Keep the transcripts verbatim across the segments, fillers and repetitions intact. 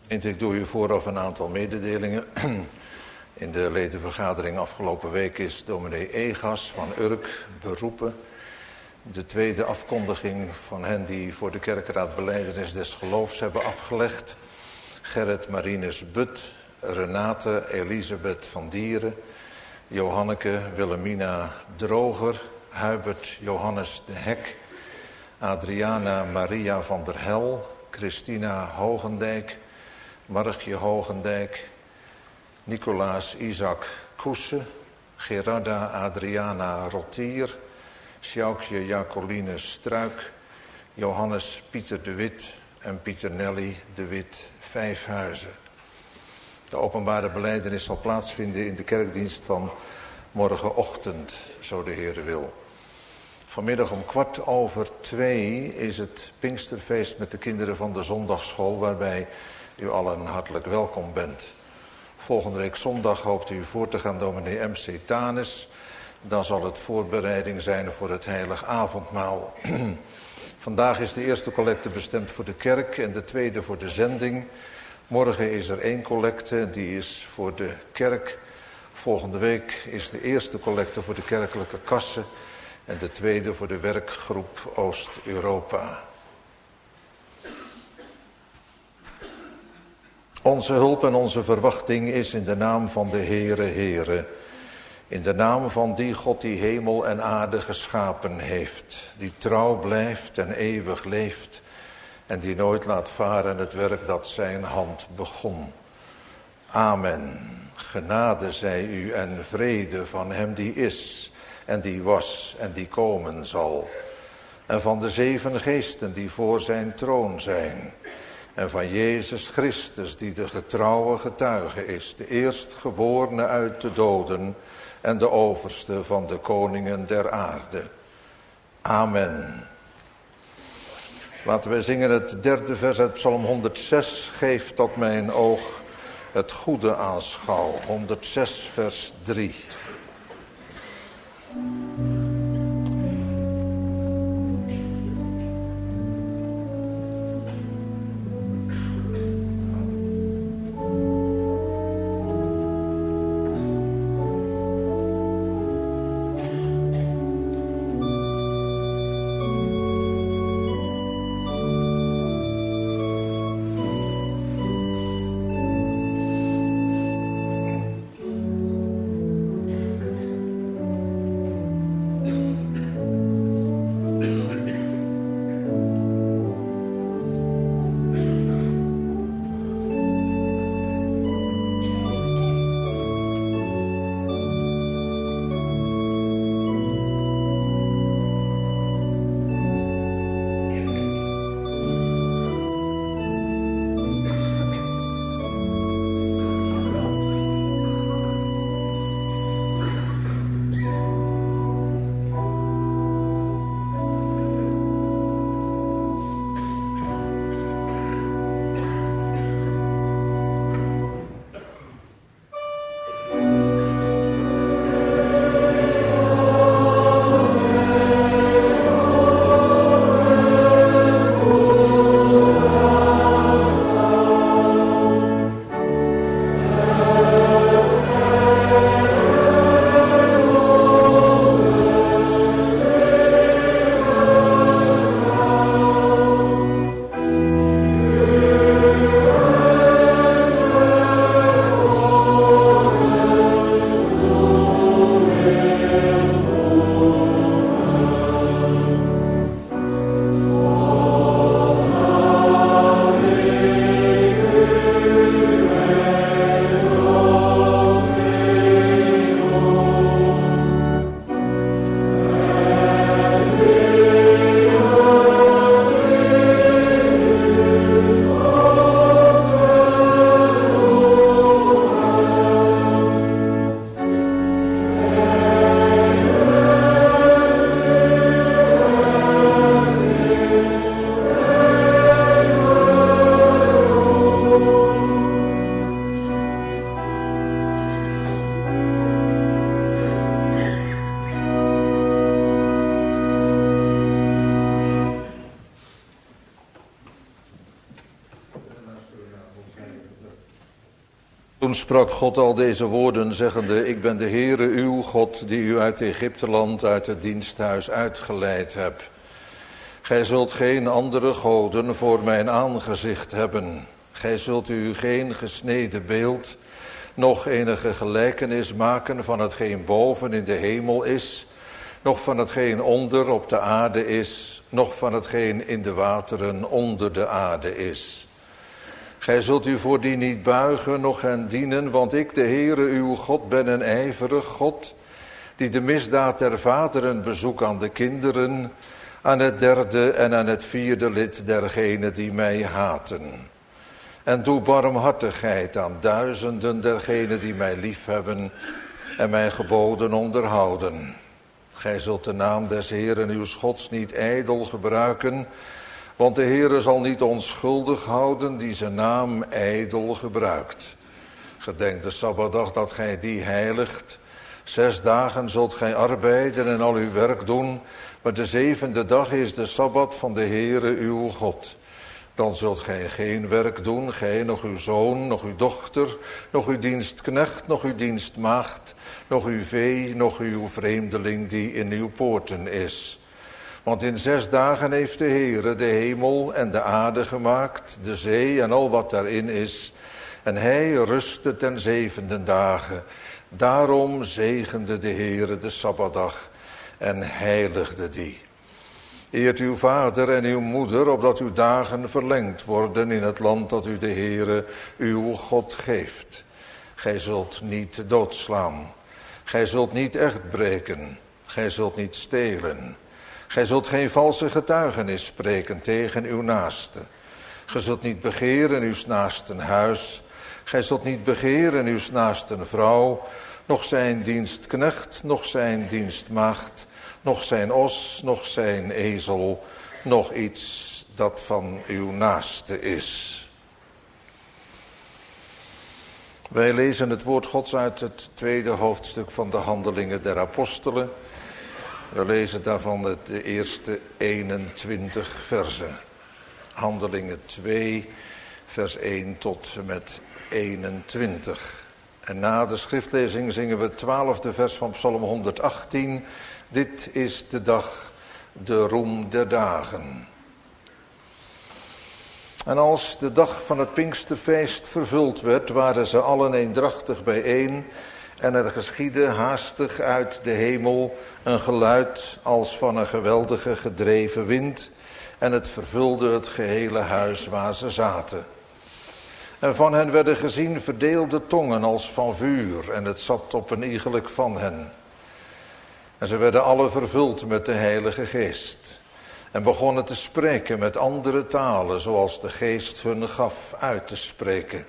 Ik doe u vooraf een aantal mededelingen. In de ledenvergadering afgelopen week is dominee Egas van Urk beroepen. De tweede afkondiging van hen die voor de kerkenraad belijdenis des geloofs hebben afgelegd. Gerrit Marinus But, Renate Elisabeth van Dieren, Johanneke Wilhelmina Droger, Hubert Johannes de Hek, Adriana Maria van der Hel, Christina Hogendijk, Margje Hogendijk, Nicolaas Isaac Koesse, Gerarda Adriana Rottier, Sjoukje Jacoline Struik, Johannes Pieter de Wit en Pieter Nelly de Wit Vijfhuizen. De openbare belijdenis zal plaatsvinden in de kerkdienst van morgenochtend, zo de Heere wil. Vanmiddag om kwart over twee is het Pinksterfeest met de kinderen van de zondagsschool, waarbij u allen hartelijk welkom bent. Volgende week zondag hoopt u voor te gaan dominee M C Tanis. Dan zal het voorbereiding zijn voor het heilig avondmaal. Vandaag is de eerste collecte bestemd voor de kerk en de tweede voor de zending. Morgen is er één collecte, die is voor de kerk. Volgende week is de eerste collecte voor de kerkelijke kassen en de tweede voor de werkgroep Oost-Europa. Onze hulp en onze verwachting is in de naam van de Heere Heere. In de naam van die God die hemel en aarde geschapen heeft. Die trouw blijft en eeuwig leeft. En die nooit laat varen het werk dat zijn hand begon. Amen. Genade zij u en vrede van hem die is en die was en die komen zal. En van de zeven geesten die voor zijn troon zijn. En van Jezus Christus die de getrouwe getuige is. De eerstgeborene uit de doden en de overste van de koningen der aarde. Amen. Laten wij zingen het derde vers uit Psalm honderdzes. Geef dat mijn oog het goede aanschouw. honderdzes vers drie. Toen sprak God al deze woorden, zeggende: Ik ben de Heere uw God, die u uit Egypteland, uit het diensthuis uitgeleid heb. Gij zult geen andere goden voor mijn aangezicht hebben. Gij zult u geen gesneden beeld, noch enige gelijkenis maken van hetgeen boven in de hemel is, noch van hetgeen onder op de aarde is, noch van hetgeen in de wateren onder de aarde is. Gij zult u voor die niet buigen, noch hen dienen, want ik, de Heere uw God, ben een ijverig God, die de misdaad der vaderen bezoekt aan de kinderen, aan het derde en aan het vierde lid dergenen die mij haten. En doe barmhartigheid aan duizenden dergenen die mij liefhebben en mijn geboden onderhouden. Gij zult de naam des Heeren uws Gods niet ijdel gebruiken, want de Heere zal niet onschuldig houden die zijn naam ijdel gebruikt. Gedenk de Sabbatdag dat gij die heiligt. Zes dagen zult gij arbeiden en al uw werk doen, maar de zevende dag is de Sabbat van de Heere uw God. Dan zult gij geen werk doen, gij, nog uw zoon, nog uw dochter, nog uw dienstknecht, nog uw dienstmaagd, nog uw vee, nog uw vreemdeling die in uw poorten is. Want in zes dagen heeft de Heere de hemel en de aarde gemaakt, de zee en al wat daarin is. En hij rustte ten zevende dagen. Daarom zegende de Heere de Sabbatdag en heiligde die. Eert uw vader en uw moeder, opdat uw dagen verlengd worden in het land dat u de Heere uw God geeft. Gij zult niet doodslaan. Gij zult niet echt breken. Gij zult niet stelen. Gij zult geen valse getuigenis spreken tegen uw naaste. Gij zult niet begeren uw naasten huis. Gij zult niet begeren uw naasten vrouw, noch zijn dienstknecht, noch zijn dienstmaagd, noch zijn os, noch zijn ezel, noch iets dat van uw naaste is. Wij lezen het woord Gods uit het tweede hoofdstuk van de Handelingen der Apostelen. We lezen daarvan de eerste eenentwintig versen. Handelingen twee, vers één tot en met eenentwintig. En na de schriftlezing zingen we het twaalfde vers van Psalm honderdachttien. Dit is de dag, de roem der dagen. En als de dag van het Pinksterfeest vervuld werd, waren ze allen eendrachtig bijeen. En er geschiedde haastig uit de hemel een geluid als van een geweldige gedreven wind. En het vervulde het gehele huis waar ze zaten. En van hen werden gezien verdeelde tongen als van vuur. En het zat op een iegelijk van hen. En ze werden alle vervuld met de Heilige Geest. En begonnen te spreken met andere talen, zoals de Geest hun gaf uit te spreken.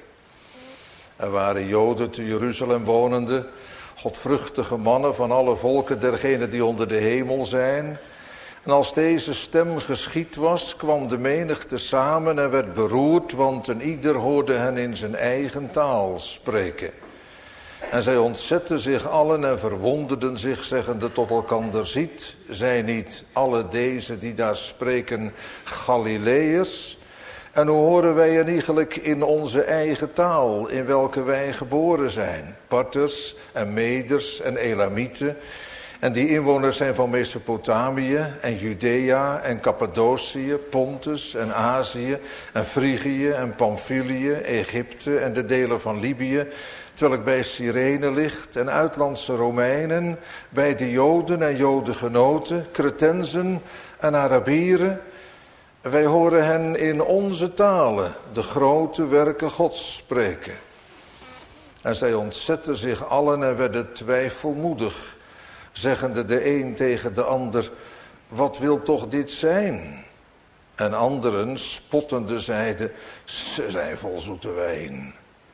Er waren Joden te Jeruzalem wonende, godvruchtige mannen van alle volken dergenen die onder de hemel zijn. En als deze stem geschied was, kwam de menigte samen en werd beroerd, want een ieder hoorde hen in zijn eigen taal spreken. En zij ontzetten zich allen en verwonderden zich, zeggende tot elkander: ziet, zijn niet alle deze die daar spreken Galileërs? En hoe horen wij hen eigenlijk in onze eigen taal, in welke wij geboren zijn? Parters en Meders en Elamieten. En die inwoners zijn van Mesopotamië en Judea en Cappadocië, Pontus en Azië en Frigië en Pamphylië, Egypte en de delen van Libië, terwijl ik bij Cyrene ligt, en uitlandse Romeinen, bij de Joden en Jodengenoten, Cretensen en Arabieren. Wij horen hen in onze talen de grote werken Gods spreken. En zij ontzetten zich allen en werden twijfelmoedig, zeggende de een tegen de ander: wat wil toch dit zijn? En anderen, spottende, zeiden: ze zijn vol zoete wijn.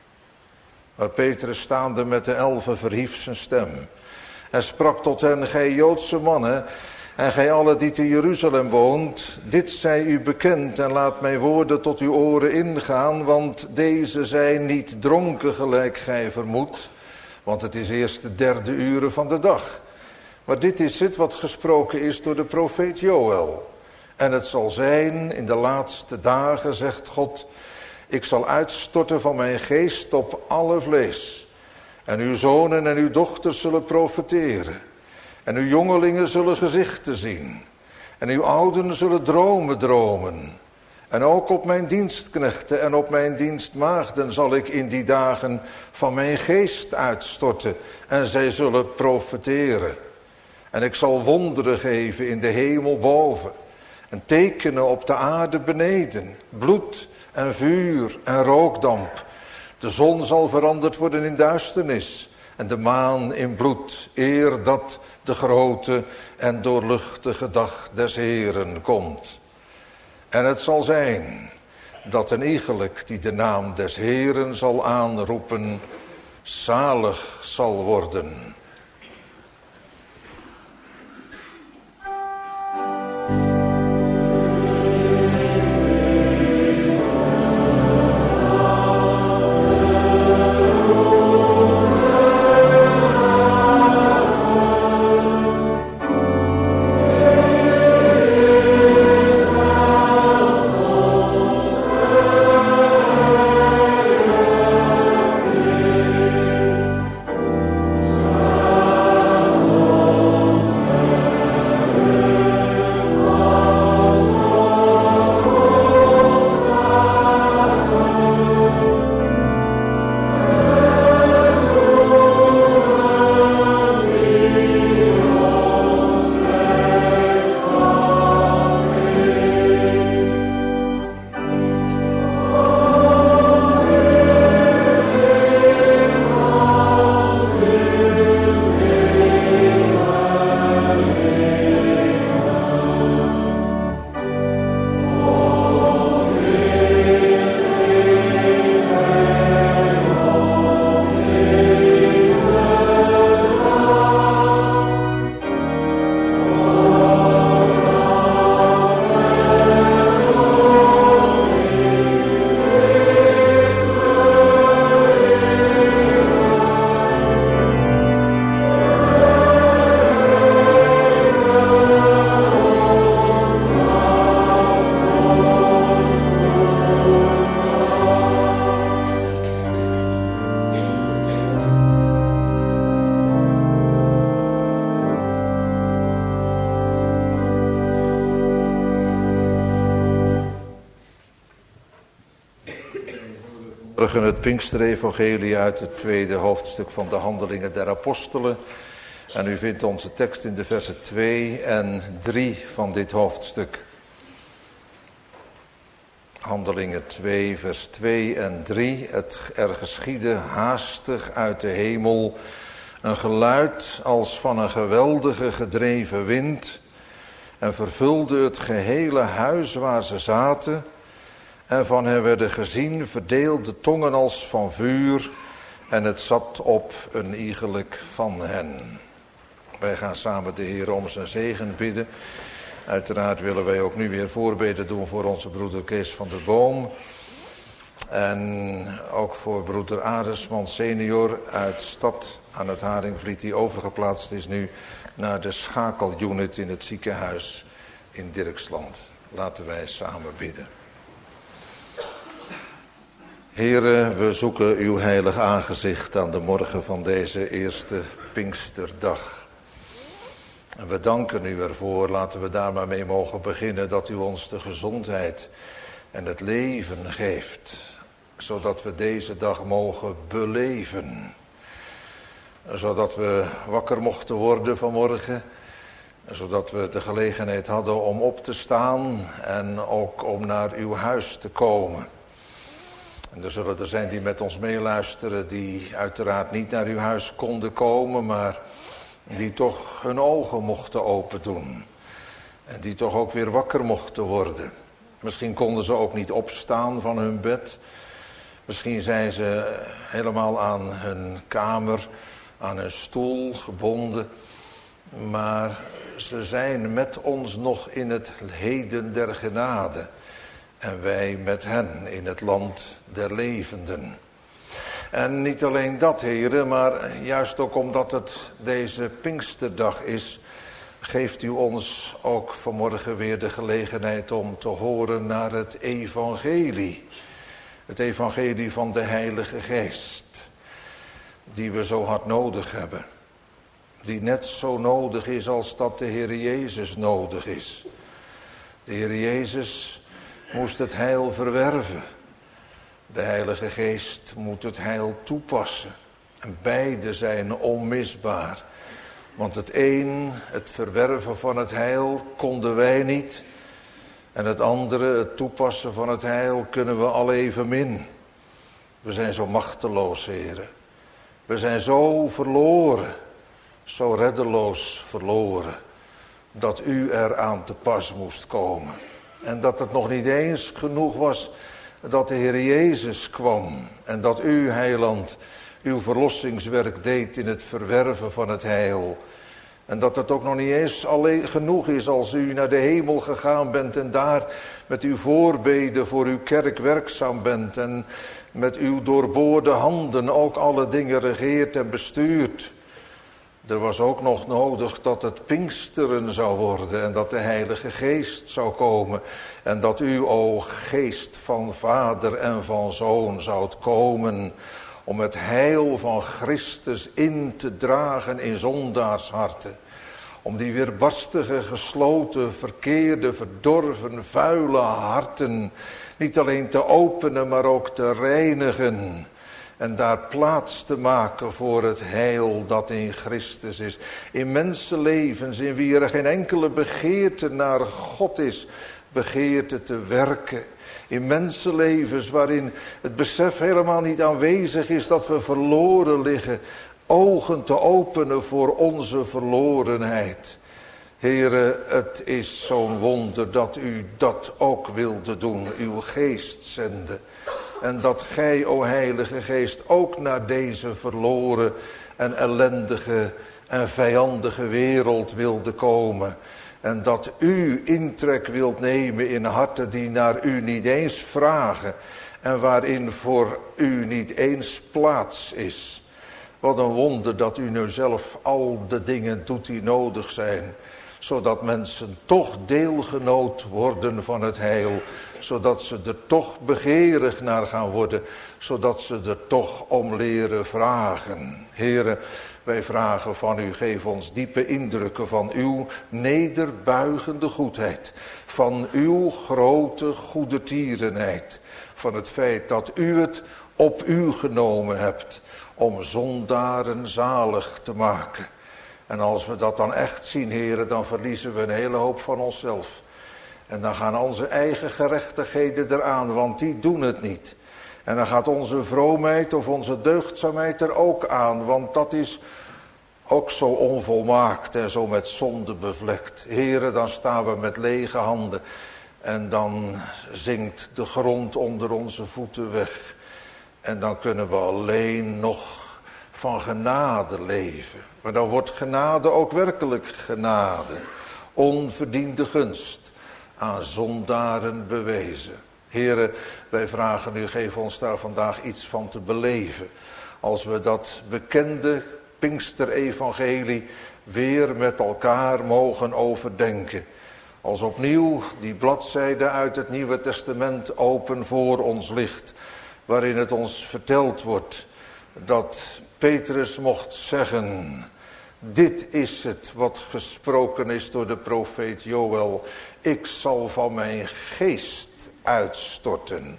Maar Petrus, staande met de elfen, verhief zijn stem en sprak tot hen: gij Joodse mannen, en gij allen die te Jeruzalem woont, dit zij u bekend, en laat mijn woorden tot uw oren ingaan, want deze zijn niet dronken gelijk gij vermoedt, want het is eerst de derde uren van de dag. Maar dit is het wat gesproken is door de profeet Joël. En het zal zijn in de laatste dagen, zegt God: Ik zal uitstorten van mijn geest op alle vlees. En uw zonen en uw dochters zullen profeteren. En uw jongelingen zullen gezichten zien. En uw ouden zullen dromen dromen. En ook op mijn dienstknechten en op mijn dienstmaagden zal ik in die dagen van mijn geest uitstorten. En zij zullen profeteren. En ik zal wonderen geven in de hemel boven. En tekenen op de aarde beneden. Bloed en vuur en rookdamp. De zon zal veranderd worden in duisternis. En de maan in bloed, eer dat de grote en doorluchtige dag des Heeren komt. En het zal zijn dat een iegelijk die de naam des Heeren zal aanroepen, zalig zal worden. Het Pinksterevangelie uit het tweede hoofdstuk van de Handelingen der Apostelen. En u vindt onze tekst in de versen twee en drie van dit hoofdstuk. Handelingen twee, vers twee en drie. Het, er geschiedde haastig uit de hemel een geluid als van een geweldige gedreven wind. En vervulde het gehele huis waar ze zaten. En van hen werden gezien verdeelde tongen als van vuur. En het zat op een iegelijk van hen. Wij gaan samen de Heer om zijn zegen bidden. Uiteraard willen wij ook nu weer voorbeden doen voor onze broeder Kees van der Boom. En ook voor broeder Aresman senior uit Stad aan het Haringvliet, die overgeplaatst is nu naar de schakelunit in het ziekenhuis in Dirksland. Laten wij samen bidden. Heren, we zoeken uw heilig aangezicht aan de morgen van deze eerste Pinksterdag. En we danken u ervoor, laten we daar maar mee mogen beginnen, dat u ons de gezondheid en het leven geeft. Zodat we deze dag mogen beleven. Zodat we wakker mochten worden vanmorgen. Zodat we de gelegenheid hadden om op te staan en ook om naar uw huis te komen. En er zullen er zijn die met ons meeluisteren, die uiteraard niet naar uw huis konden komen, maar die toch hun ogen mochten open doen. En die toch ook weer wakker mochten worden. Misschien konden ze ook niet opstaan van hun bed. Misschien zijn ze helemaal aan hun kamer, aan hun stoel gebonden. Maar ze zijn met ons nog in het heden der genade. En wij met hen in het land der levenden. En niet alleen dat, heren, maar juist ook omdat het deze Pinksterdag is, geeft u ons ook vanmorgen weer de gelegenheid om te horen naar het evangelie. Het evangelie van de Heilige Geest, die we zo hard nodig hebben. Die net zo nodig is als dat de Heer Jezus nodig is. De Heer Jezus moest het heil verwerven. De Heilige Geest moet het heil toepassen. En beide zijn onmisbaar. Want het een, het verwerven van het heil, konden wij niet. En het andere, het toepassen van het heil, kunnen we al evenmin. We zijn zo machteloos, heren. We zijn zo verloren, zo reddeloos verloren, dat u er aan te pas moest komen. En dat het nog niet eens genoeg was dat de Heer Jezus kwam. En dat u, heiland, uw verlossingswerk deed in het verwerven van het heil. En dat het ook nog niet eens alleen genoeg is als u naar de hemel gegaan bent en daar met uw voorbeden voor uw kerk werkzaam bent. En met uw doorboorde handen ook alle dingen regeert en bestuurt. Er was ook nog nodig dat het Pinksteren zou worden en dat de Heilige Geest zou komen. En dat u, o Geest van Vader en van Zoon, zoudt komen om het heil van Christus in te dragen in zondaarsharten. Om die weerbarstige, gesloten, verkeerde, verdorven, vuile harten niet alleen te openen, maar ook te reinigen. En daar plaats te maken voor het heil dat in Christus is. In mensenlevens in wie er geen enkele begeerte naar God is, begeerte te werken. In mensenlevens waarin het besef helemaal niet aanwezig is dat we verloren liggen. Ogen te openen voor onze verlorenheid. Heere, het is zo'n wonder dat u dat ook wilde doen, uw geest zenden. En dat gij, o Heilige Geest, ook naar deze verloren en ellendige en vijandige wereld wilde komen. En dat u intrek wilt nemen in harten die naar u niet eens vragen. En waarin voor u niet eens plaats is. Wat een wonder dat u nu zelf al de dingen doet die nodig zijn. Zodat mensen toch deelgenoot worden van het heil. Zodat ze er toch begeerig naar gaan worden. Zodat ze er toch om leren vragen. Here, wij vragen van u, geef ons diepe indrukken van uw nederbuigende goedheid. Van uw grote goedertierenheid. Van het feit dat u het op u genomen hebt om zondaren zalig te maken. En als we dat dan echt zien, heren, dan verliezen we een hele hoop van onszelf. En dan gaan onze eigen gerechtigheden eraan, want die doen het niet. En dan gaat onze vroomheid of onze deugdzaamheid er ook aan, want dat is ook zo onvolmaakt en zo met zonde bevlekt. Heren, dan staan we met lege handen en dan zinkt de grond onder onze voeten weg. En dan kunnen we alleen nog van genade leven. Maar dan wordt genade ook werkelijk genade. Onverdiende gunst aan zondaren bewezen. Heren, wij vragen u, geef ons daar vandaag iets van te beleven. Als we dat bekende Pinksterevangelie weer met elkaar mogen overdenken. Als opnieuw die bladzijde uit het Nieuwe Testament open voor ons ligt. Waarin het ons verteld wordt dat Petrus mocht zeggen: dit is het wat gesproken is door de profeet Joël. Ik zal van mijn geest uitstorten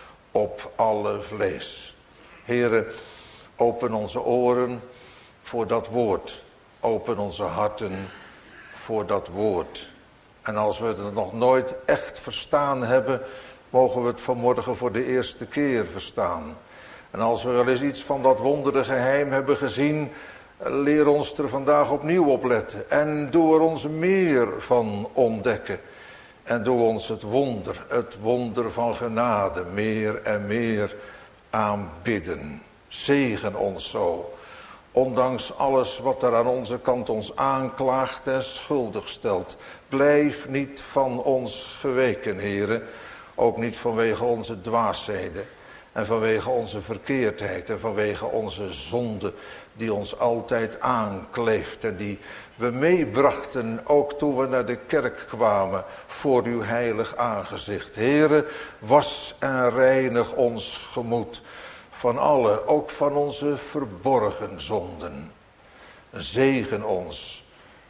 op alle vlees. Heere, open onze oren voor dat woord. Open onze harten voor dat woord. En als we het nog nooit echt verstaan hebben, mogen we het vanmorgen voor de eerste keer verstaan. En als we wel eens iets van dat wondere geheim hebben gezien, leer ons er vandaag opnieuw op letten. En doe er ons meer van ontdekken. En doe ons het wonder, het wonder van genade, meer en meer aanbidden. Zegen ons zo. Ondanks alles wat er aan onze kant ons aanklaagt en schuldig stelt. Blijf niet van ons geweken, heren. Ook niet vanwege onze dwaasheden. En vanwege onze verkeerdheid en vanwege onze zonde die ons altijd aankleeft. En die we meebrachten ook toen we naar de kerk kwamen voor uw heilig aangezicht. Heere, was en reinig ons gemoed van alle, ook van onze verborgen zonden. Zegen ons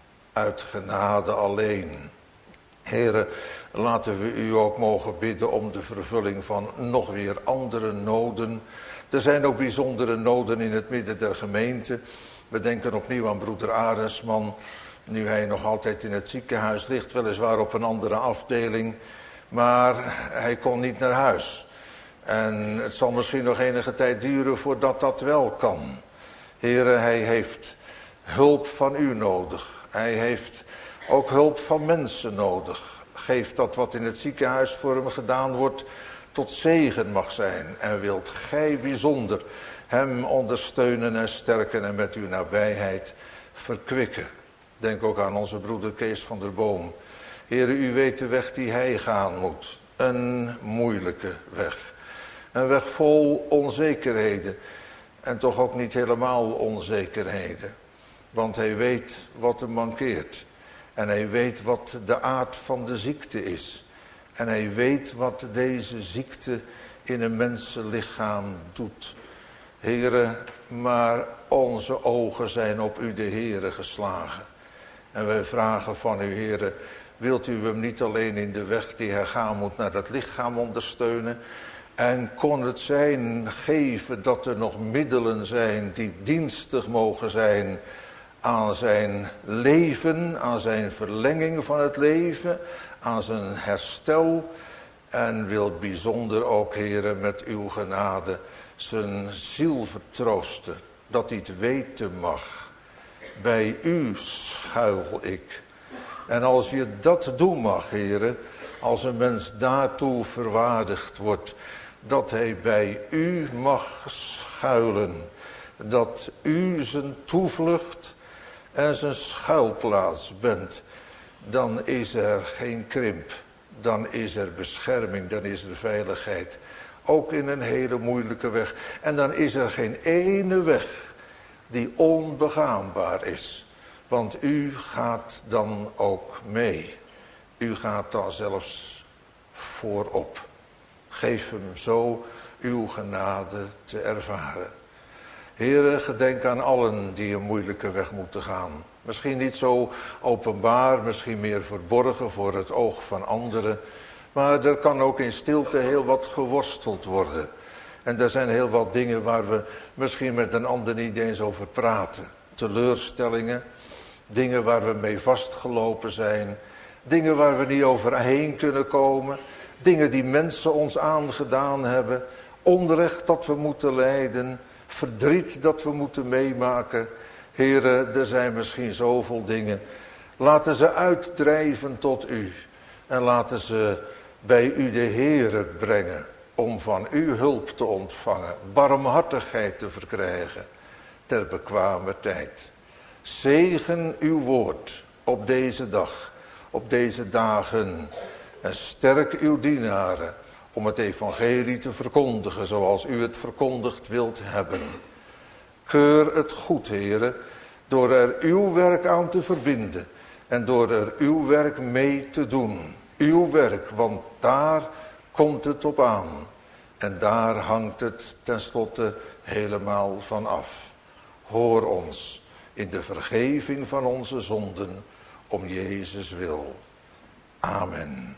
uit genade alleen. Heere, laten we u ook mogen bidden om de vervulling van nog weer andere noden. Er zijn ook bijzondere noden in het midden der gemeente. We denken opnieuw aan broeder Arendsman, nu hij nog altijd in het ziekenhuis ligt, weliswaar op een andere afdeling. Maar hij kon niet naar huis. En het zal misschien nog enige tijd duren voordat dat wel kan. Heere, hij heeft hulp van u nodig. Hij heeft ook hulp van mensen nodig. Geef dat wat in het ziekenhuis voor hem gedaan wordt tot zegen mag zijn. En wilt gij bijzonder hem ondersteunen en sterken en met uw nabijheid verkwikken. Denk ook aan onze broeder Kees van der Boom. Heere, u weet de weg die hij gaan moet. Een moeilijke weg. Een weg vol onzekerheden. En toch ook niet helemaal onzekerheden. Want hij weet wat hem mankeert. En hij weet wat de aard van de ziekte is. En hij weet wat deze ziekte in een mensenlichaam doet. Heere, maar onze ogen zijn op u de Heere geslagen. En wij vragen van u, Heere, wilt u hem niet alleen in de weg die hij gaan moet naar het lichaam ondersteunen. En kon het zijn geven dat er nog middelen zijn die dienstig mogen zijn aan zijn leven, aan zijn verlenging van het leven, aan zijn herstel. En wilt bijzonder ook, Heere, met uw genade zijn ziel vertroosten, dat hij het weten mag. Bij u schuil ik. En als je dat doen mag, Heere, als een mens daartoe verwaardigd wordt, dat hij bij u mag schuilen. Dat u zijn toevlucht en zijn schuilplaats bent, dan is er geen krimp. Dan is er bescherming, dan is er veiligheid. Ook in een hele moeilijke weg. En dan is er geen ene weg die onbegaanbaar is. Want u gaat dan ook mee. U gaat dan zelfs voorop. Geef hem zo uw genade te ervaren. Heere, gedenk aan allen die een moeilijke weg moeten gaan. Misschien niet zo openbaar, misschien meer verborgen voor het oog van anderen. Maar er kan ook in stilte heel wat geworsteld worden. En er zijn heel wat dingen waar we misschien met een ander niet eens over praten. Teleurstellingen, dingen waar we mee vastgelopen zijn. Dingen waar we niet overheen kunnen komen. Dingen die mensen ons aangedaan hebben. Onrecht dat we moeten lijden. Verdriet dat we moeten meemaken. Heere, er zijn misschien zoveel dingen. Laten ze uitdrijven tot u. En laten ze bij u de Heere brengen. Om van u hulp te ontvangen. Barmhartigheid te verkrijgen. Ter bekwame tijd. Zegen uw woord op deze dag. Op deze dagen. En sterk uw dienaren. Om het evangelie te verkondigen zoals u het verkondigd wilt hebben. Keur het goed, Heere, door er uw werk aan te verbinden. En door er uw werk mee te doen. Uw werk, want daar komt het op aan. En daar hangt het tenslotte helemaal van af. Hoor ons in de vergeving van onze zonden om Jezus wil. Amen.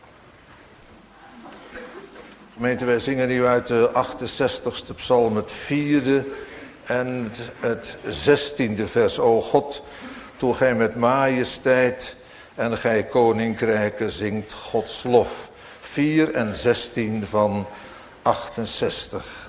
Gemeente, wij zingen nu uit de achtenzestigste psalm het vierde en het zestiende vers. O God, toen gij met majesteit en gij koninkrijken zingt Gods lof. vier en zestien van achtenzestig.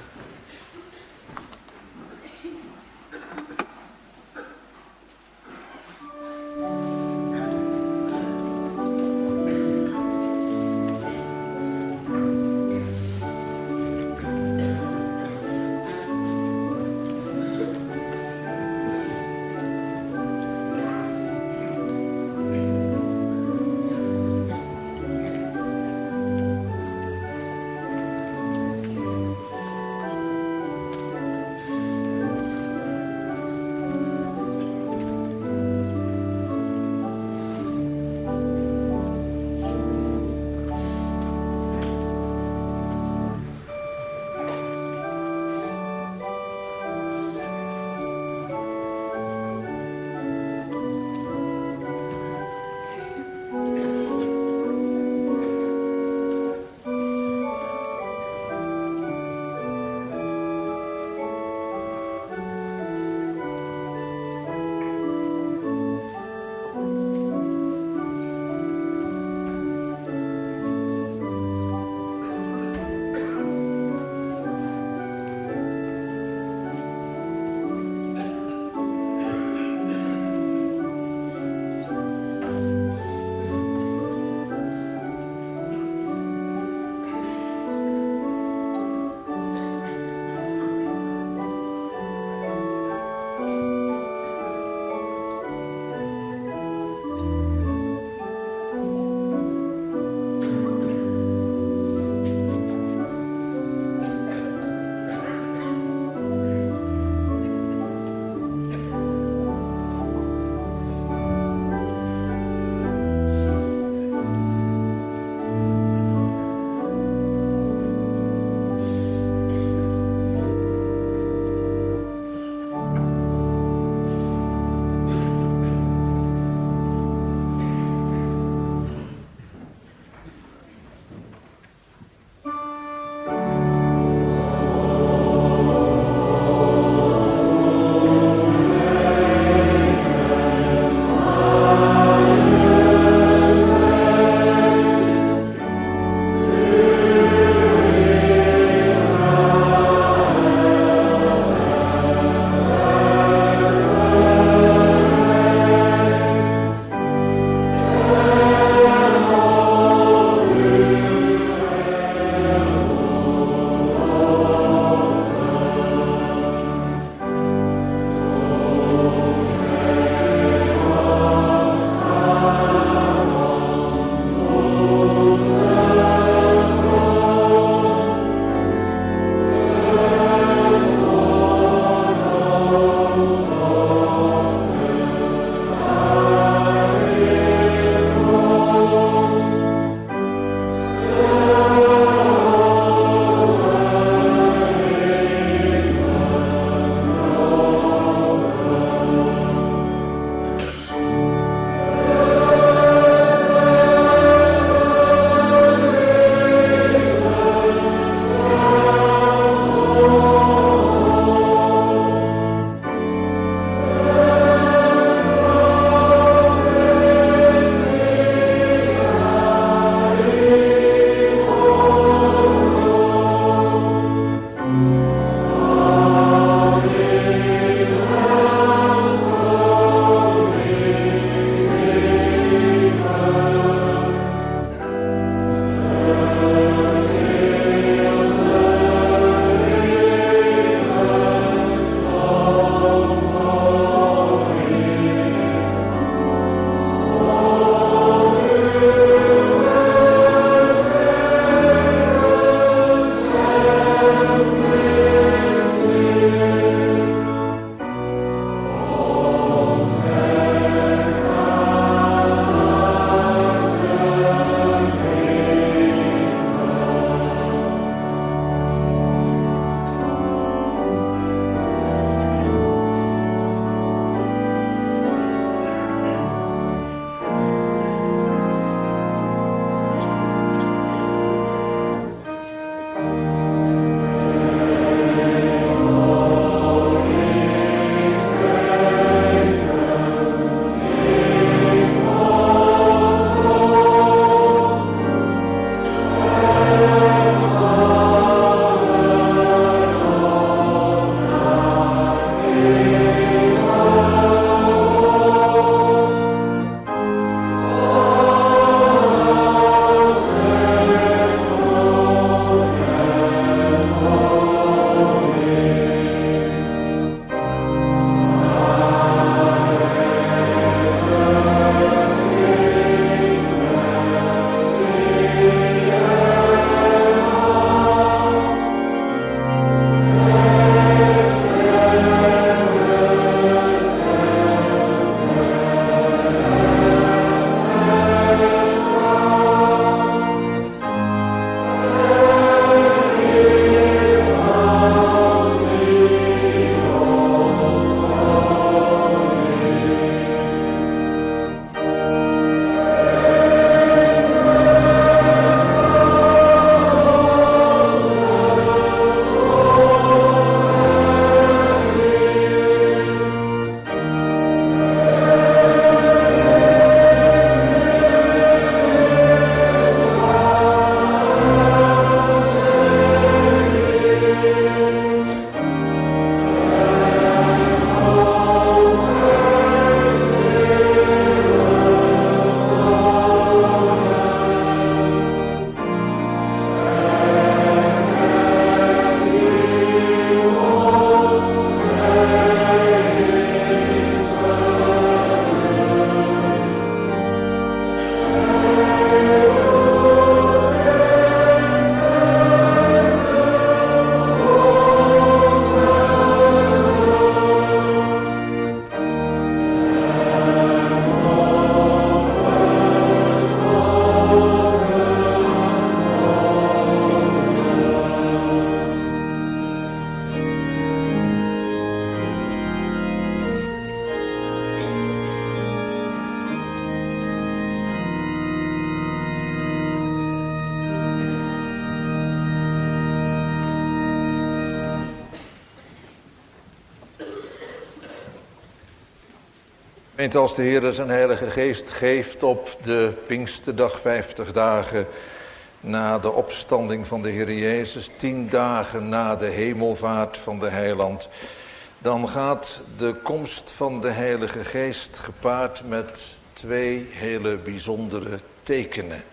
Gemeente, als de Heer zijn Heilige Geest geeft op de Pinksterdag, vijftig dagen na de opstanding van de Heer Jezus, tien dagen na de hemelvaart van de Heiland, dan gaat de komst van de Heilige Geest gepaard met twee hele bijzondere tekenen.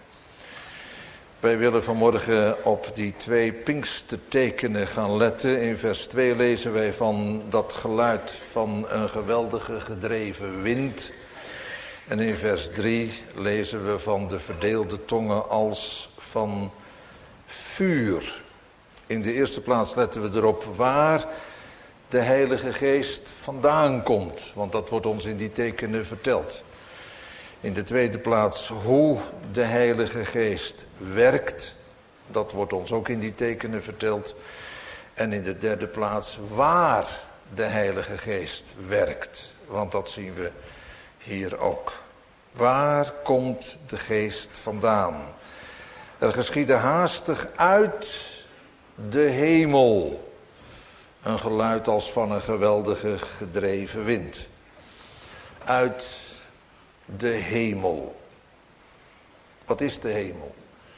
Wij willen vanmorgen op die twee Pinkstertekenen gaan letten. In vers twee lezen wij van dat geluid van een geweldige gedreven wind. En in vers drie lezen we van de verdeelde tongen als van vuur. In de eerste plaats letten we erop waar de Heilige Geest vandaan komt. Want dat wordt ons in die tekenen verteld. In de tweede plaats hoe de Heilige Geest werkt. Dat wordt ons ook in die tekenen verteld. En in de derde plaats waar de Heilige Geest werkt. Want dat zien we hier ook. Waar komt de Geest vandaan? Er geschiedde haastig uit de hemel een geluid als van een geweldige gedreven wind. Uit de hemel. Wat is de hemel?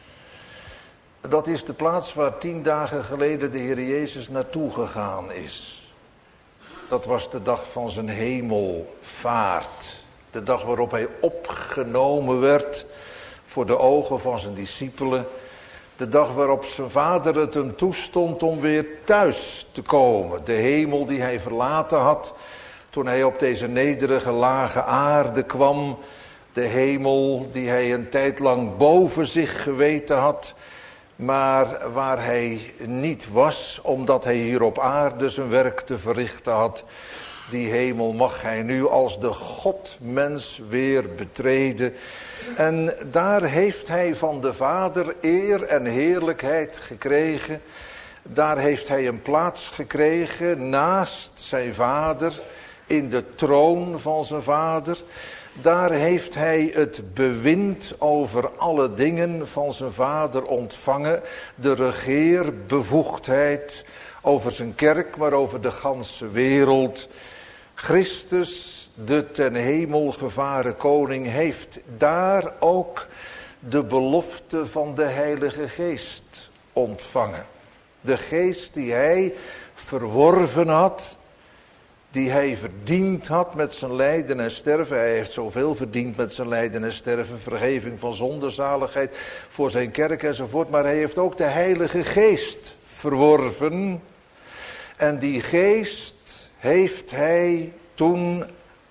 Dat is de plaats waar tien dagen geleden de Heer Jezus naartoe gegaan is. Dat was de dag van zijn hemelvaart. De dag waarop hij opgenomen werd voor de ogen van zijn discipelen. De dag waarop zijn vader het hem toestond om weer thuis te komen. De hemel die hij verlaten had toen hij op deze nederige lage aarde kwam. De hemel die hij een tijd lang boven zich geweten had. Maar waar hij niet was, omdat hij hier op aarde zijn werk te verrichten had. Die hemel mag hij nu als de Godmens weer betreden. En daar heeft hij van de Vader eer en heerlijkheid gekregen. Daar heeft hij een plaats gekregen naast zijn Vader, in de troon van zijn Vader. Daar heeft hij het bewind over alle dingen van zijn Vader ontvangen. De regeerbevoegdheid over zijn kerk, maar over de ganse wereld. Christus, de ten hemel gevaren koning, heeft daar ook de belofte van de Heilige Geest ontvangen. De geest die hij verworven had, die hij verdiend had met zijn lijden en sterven. Hij heeft zoveel verdiend met zijn lijden en sterven, vergeving van zonde, zaligheid voor zijn kerk enzovoort. Maar hij heeft ook de Heilige Geest verworven. En die geest heeft hij toen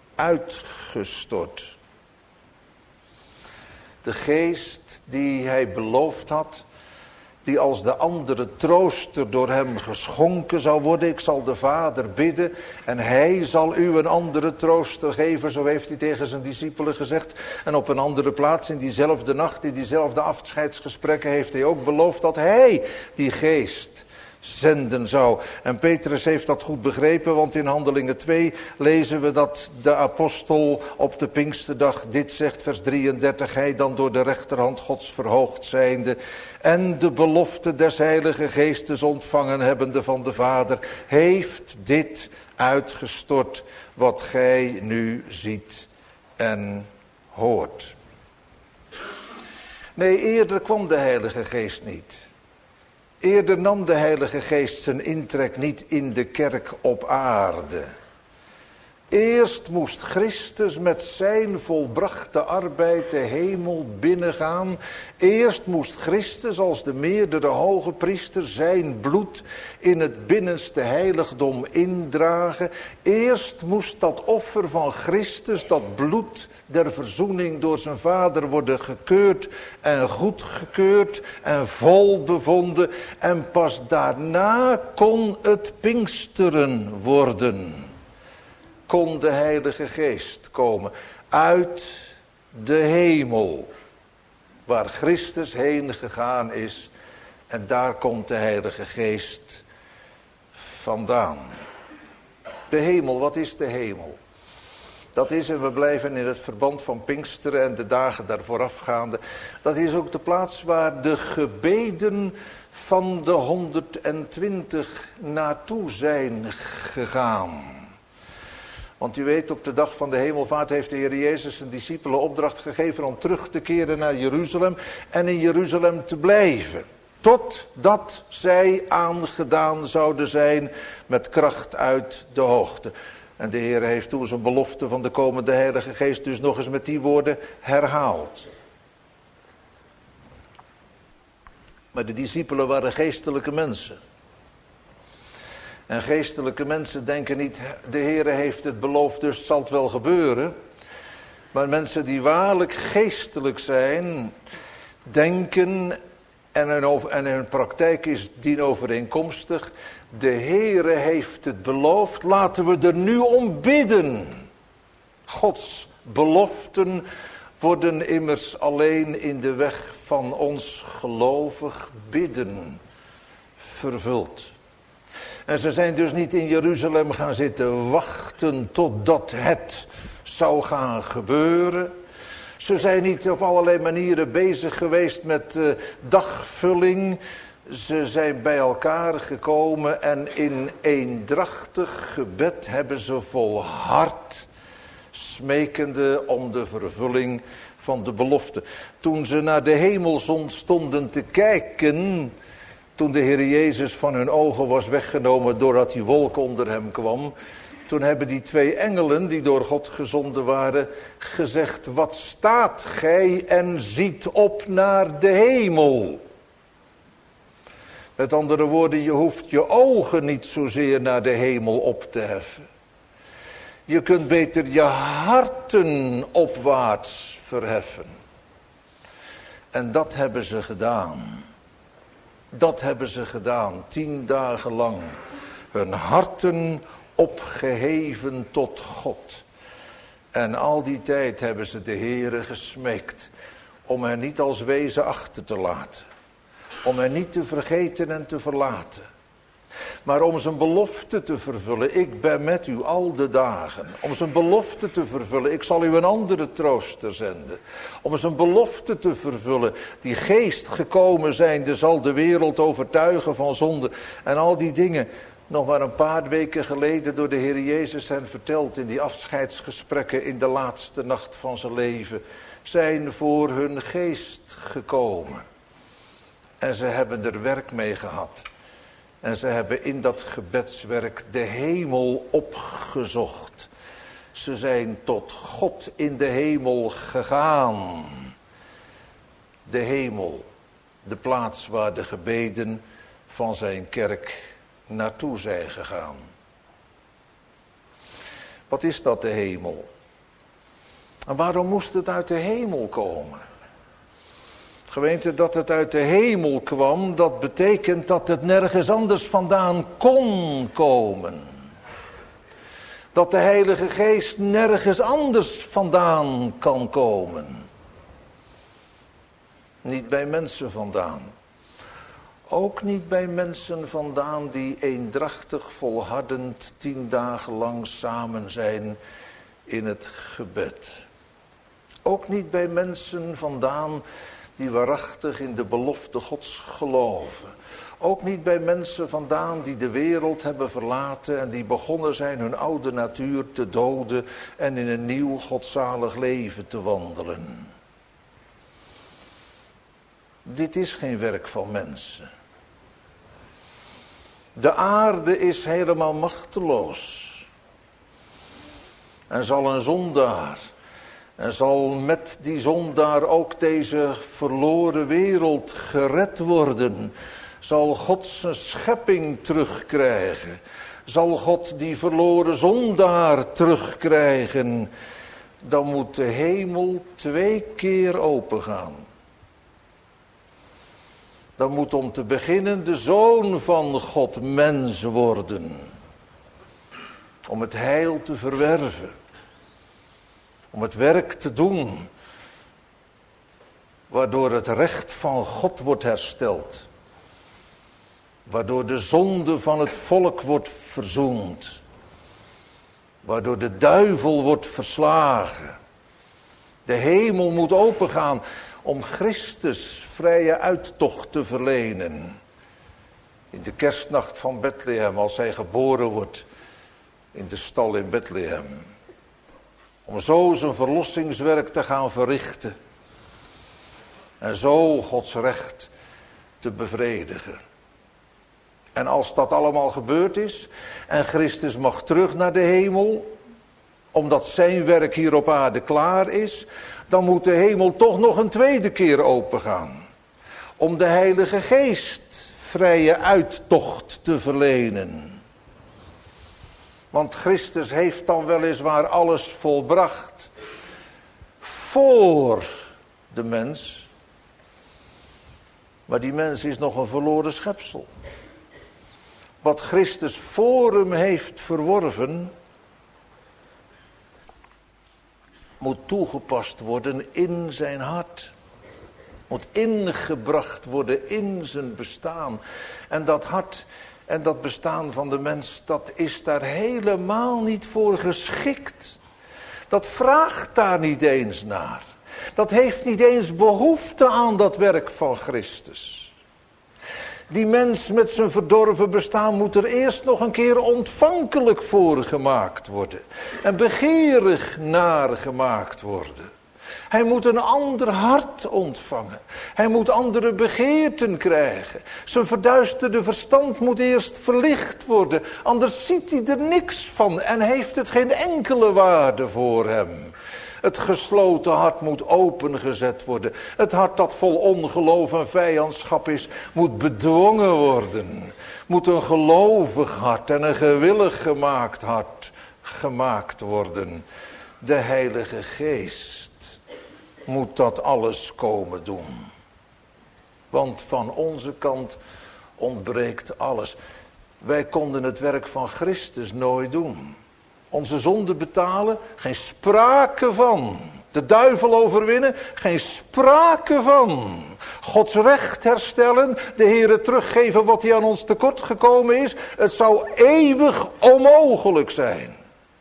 uitgestort. De geest die hij beloofd had, die als de andere trooster door hem geschonken zou worden. Ik zal de Vader bidden en hij zal u een andere trooster geven. Zo heeft hij tegen zijn discipelen gezegd. En op een andere plaats in diezelfde nacht, in diezelfde afscheidsgesprekken, heeft hij ook beloofd dat hij die geest zenden zou. En Petrus heeft dat goed begrepen, want in Handelingen twee lezen we dat de apostel op de Pinksterdag dit zegt, vers drieëndertig. Hij dan door de rechterhand Gods verhoogd zijnde en de belofte des Heilige Geestes ontvangen hebbende van de Vader, heeft dit uitgestort wat gij nu ziet en hoort. Nee, eerder kwam de Heilige Geest niet. Eerder nam de Heilige Geest zijn intrek niet in de kerk op aarde. Eerst moest Christus met zijn volbrachte arbeid de hemel binnengaan. Eerst moest Christus als de meerdere hoge priester zijn bloed in het binnenste heiligdom indragen. Eerst moest dat offer van Christus, dat bloed der verzoening door zijn Vader worden gekeurd en goedgekeurd en vol bevonden. En pas daarna kon het Pinksteren worden. Kon de Heilige Geest komen uit de hemel, waar Christus heen gegaan is, en daar komt de Heilige Geest vandaan. De hemel, wat is de hemel? Dat is, en we blijven in het verband van Pinksteren en de dagen daarvoor afgaande, dat is ook de plaats waar de gebeden van de honderdtwintig naartoe zijn gegaan. Want u weet, op de dag van de hemelvaart heeft de Heer Jezus zijn discipelen opdracht gegeven om terug te keren naar Jeruzalem en in Jeruzalem te blijven. Totdat zij aangedaan zouden zijn met kracht uit de hoogte. En de Heer heeft toen zijn belofte van de komende Heilige Geest dus nog eens met die woorden herhaald. Maar de discipelen waren geestelijke mensen. En geestelijke mensen denken niet, de Heer heeft het beloofd, dus zal het wel gebeuren. Maar mensen die waarlijk geestelijk zijn, denken, en hun, over, en hun praktijk is dienovereenkomstig, de Heere heeft het beloofd, laten we er nu om bidden. Gods beloften worden immers alleen in de weg van ons gelovig bidden vervuld. En ze zijn dus niet in Jeruzalem gaan zitten wachten totdat het zou gaan gebeuren. Ze zijn niet op allerlei manieren bezig geweest met uh, dagvulling. Ze zijn bij elkaar gekomen en in eendrachtig gebed hebben ze volhard, smekende om de vervulling van de belofte. Toen ze naar de hemelzon stonden te kijken, toen de Heer Jezus van hun ogen was weggenomen doordat die wolk onder hem kwam, toen hebben die twee engelen die door God gezonden waren gezegd, wat staat gij en ziet op naar de hemel? Met andere woorden, je hoeft je ogen niet zozeer naar de hemel op te heffen. Je kunt beter je harten opwaarts verheffen. En dat hebben ze gedaan. Dat hebben ze gedaan, tien dagen lang. Hun harten opgeheven tot God. En al die tijd hebben ze de Heere gesmeekt om hen niet als wezen achter te laten. Om hen niet te vergeten en te verlaten. Maar om zijn belofte te vervullen, ik ben met u al de dagen. Om zijn belofte te vervullen, ik zal u een andere trooster zenden. Om zijn belofte te vervullen, die geest gekomen zijnde zal de wereld overtuigen van zonde. En al die dingen, nog maar een paar weken geleden door de Heer Jezus hen verteld in die afscheidsgesprekken in de laatste nacht van zijn leven, zijn voor hun geest gekomen. En ze hebben er werk mee gehad. En ze hebben in dat gebedswerk de hemel opgezocht. Ze zijn tot God in de hemel gegaan. De hemel, de plaats waar de gebeden van zijn kerk naartoe zijn gegaan. Wat is dat, de hemel? En waarom moest het uit de hemel komen? Gemeente, dat het uit de hemel kwam, dat betekent dat het nergens anders vandaan kon komen. Dat de Heilige Geest nergens anders vandaan kan komen. Niet bij mensen vandaan. Ook niet bij mensen vandaan die eendrachtig volhardend tien dagen lang samen zijn in het gebed. Ook niet bij mensen vandaan die waarachtig in de belofte Gods geloven. Ook niet bij mensen vandaan die de wereld hebben verlaten en die begonnen zijn hun oude natuur te doden en in een nieuw godzalig leven te wandelen. Dit is geen werk van mensen. De aarde is helemaal machteloos. En zal een zondaar, en zal met die zondaar ook deze verloren wereld gered worden. Zal God zijn schepping terugkrijgen. Zal God die verloren zondaar terugkrijgen. Dan moet de hemel twee keer opengaan. Dan moet om te beginnen de Zoon van God mens worden. Om het heil te verwerven. Om het werk te doen. Waardoor het recht van God wordt hersteld. Waardoor de zonde van het volk wordt verzoend. Waardoor de duivel wordt verslagen. De hemel moet opengaan om Christus vrije uittocht te verlenen. In de kerstnacht van Bethlehem, als hij geboren wordt, in de stal in Bethlehem. Om zo zijn verlossingswerk te gaan verrichten. En zo Gods recht te bevredigen. En als dat allemaal gebeurd is en Christus mag terug naar de hemel, omdat zijn werk hier op aarde klaar is, dan moet de hemel toch nog een tweede keer opengaan. Om de Heilige Geest vrije uittocht te verlenen. Want Christus heeft dan weliswaar alles volbracht voor de mens. Maar die mens is nog een verloren schepsel. Wat Christus voor hem heeft verworven, moet toegepast worden in zijn hart. Moet ingebracht worden in zijn bestaan. En dat hart en dat bestaan van de mens, dat is daar helemaal niet voor geschikt. Dat vraagt daar niet eens naar. Dat heeft niet eens behoefte aan dat werk van Christus. Die mens met zijn verdorven bestaan moet er eerst nog een keer ontvankelijk voor gemaakt worden. En begeerig naar gemaakt worden. Hij moet een ander hart ontvangen. Hij moet andere begeerten krijgen. Zijn verduisterde verstand moet eerst verlicht worden. Anders ziet hij er niks van en heeft het geen enkele waarde voor hem. Het gesloten hart moet opengezet worden. Het hart dat vol ongeloof en vijandschap is, moet bedwongen worden. Moet een gelovig hart en een gewillig gemaakt hart gemaakt worden. De Heilige Geest moet dat alles komen doen. Want van onze kant ontbreekt alles. Wij konden het werk van Christus nooit doen. Onze zonde betalen, geen sprake van. De duivel overwinnen, geen sprake van. Gods recht herstellen, de Heere teruggeven wat hij aan ons tekort gekomen is. Het zou eeuwig onmogelijk zijn.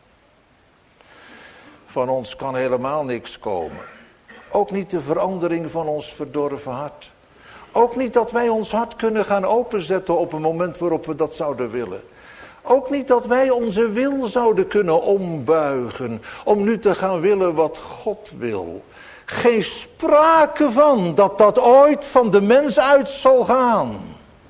Van ons kan helemaal niks komen. Ook niet de verandering van ons verdorven hart. Ook niet dat wij ons hart kunnen gaan openzetten op een moment waarop we dat zouden willen. Ook niet dat wij onze wil zouden kunnen ombuigen om nu te gaan willen wat God wil. Geen sprake van dat dat ooit van de mens uit zal gaan.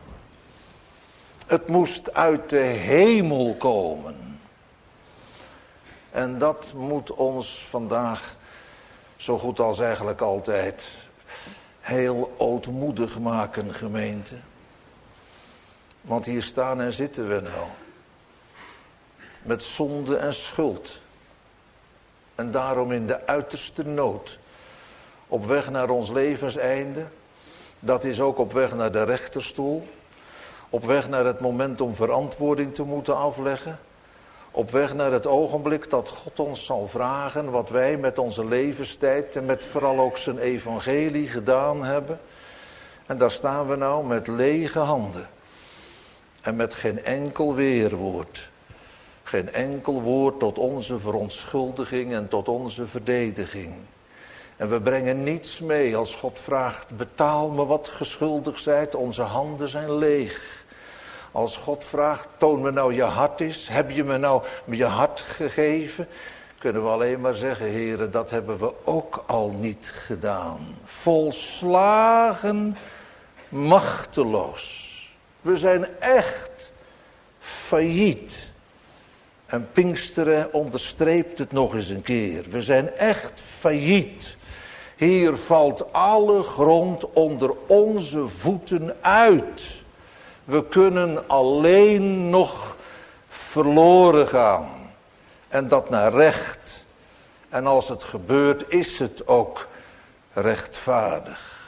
Het moest uit de hemel komen. En dat moet ons vandaag, zo goed als eigenlijk altijd, heel ootmoedig maken, gemeente. Want hier staan en zitten we nou. Met zonde en schuld. En daarom in de uiterste nood. Op weg naar ons levenseinde. Dat is ook op weg naar de rechterstoel. Op weg naar het moment om verantwoording te moeten afleggen. Op weg naar het ogenblik dat God ons zal vragen wat wij met onze levenstijd en met vooral ook zijn evangelie gedaan hebben. En daar staan we nou met lege handen. En met geen enkel weerwoord. Geen enkel woord tot onze verontschuldiging en tot onze verdediging. En we brengen niets mee als God vraagt, betaal me wat geschuldigd zijt, onze handen zijn leeg. Als God vraagt, toon me nou je hart is, heb je me nou je hart gegeven? Kunnen we alleen maar zeggen, Heere, dat hebben we ook al niet gedaan. Volslagen machteloos. We zijn echt failliet. En Pinksteren onderstreept het nog eens een keer. We zijn echt failliet. Hier valt alle grond onder onze voeten uit. We kunnen alleen nog verloren gaan. En dat naar recht. En als het gebeurt, is het ook rechtvaardig.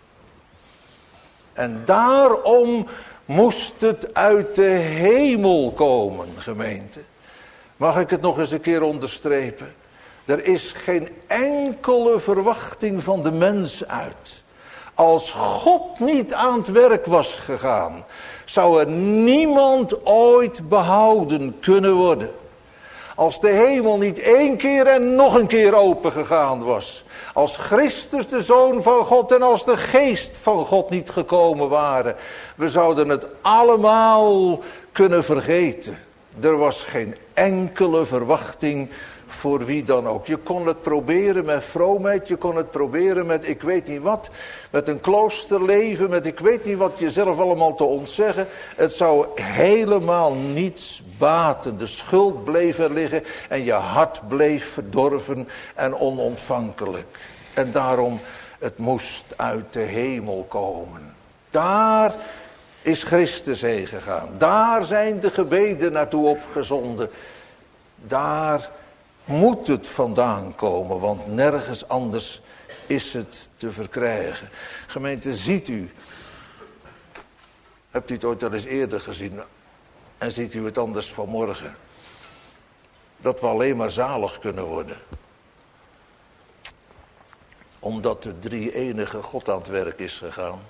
En daarom moest het uit de hemel komen, gemeente. Mag ik het nog eens een keer onderstrepen? Er is geen enkele verwachting van de mens uit. Als God niet aan het werk was gegaan, zou er niemand ooit behouden kunnen worden. Als de hemel niet één keer en nog een keer open gegaan was. Als Christus de Zoon van God en als de Geest van God niet gekomen waren. We zouden het allemaal kunnen vergeten. Er was geen enkele verwachting voor wie dan ook. Je kon het proberen met vroomheid, je kon het proberen met ik weet niet wat, met een kloosterleven, met ik weet niet wat jezelf allemaal te ontzeggen. Het zou helemaal niets baten. De schuld bleef er liggen en je hart bleef verdorven en onontvankelijk. En daarom, het moest uit de hemel komen. Daar is Christus heen gegaan. Daar zijn de gebeden naartoe opgezonden. Daar moet het vandaan komen, want nergens anders is het te verkrijgen. Gemeente, ziet u, hebt u het ooit al eens eerder gezien en ziet u het anders vanmorgen, dat we alleen maar zalig kunnen worden, omdat de drie enige God aan het werk is gegaan.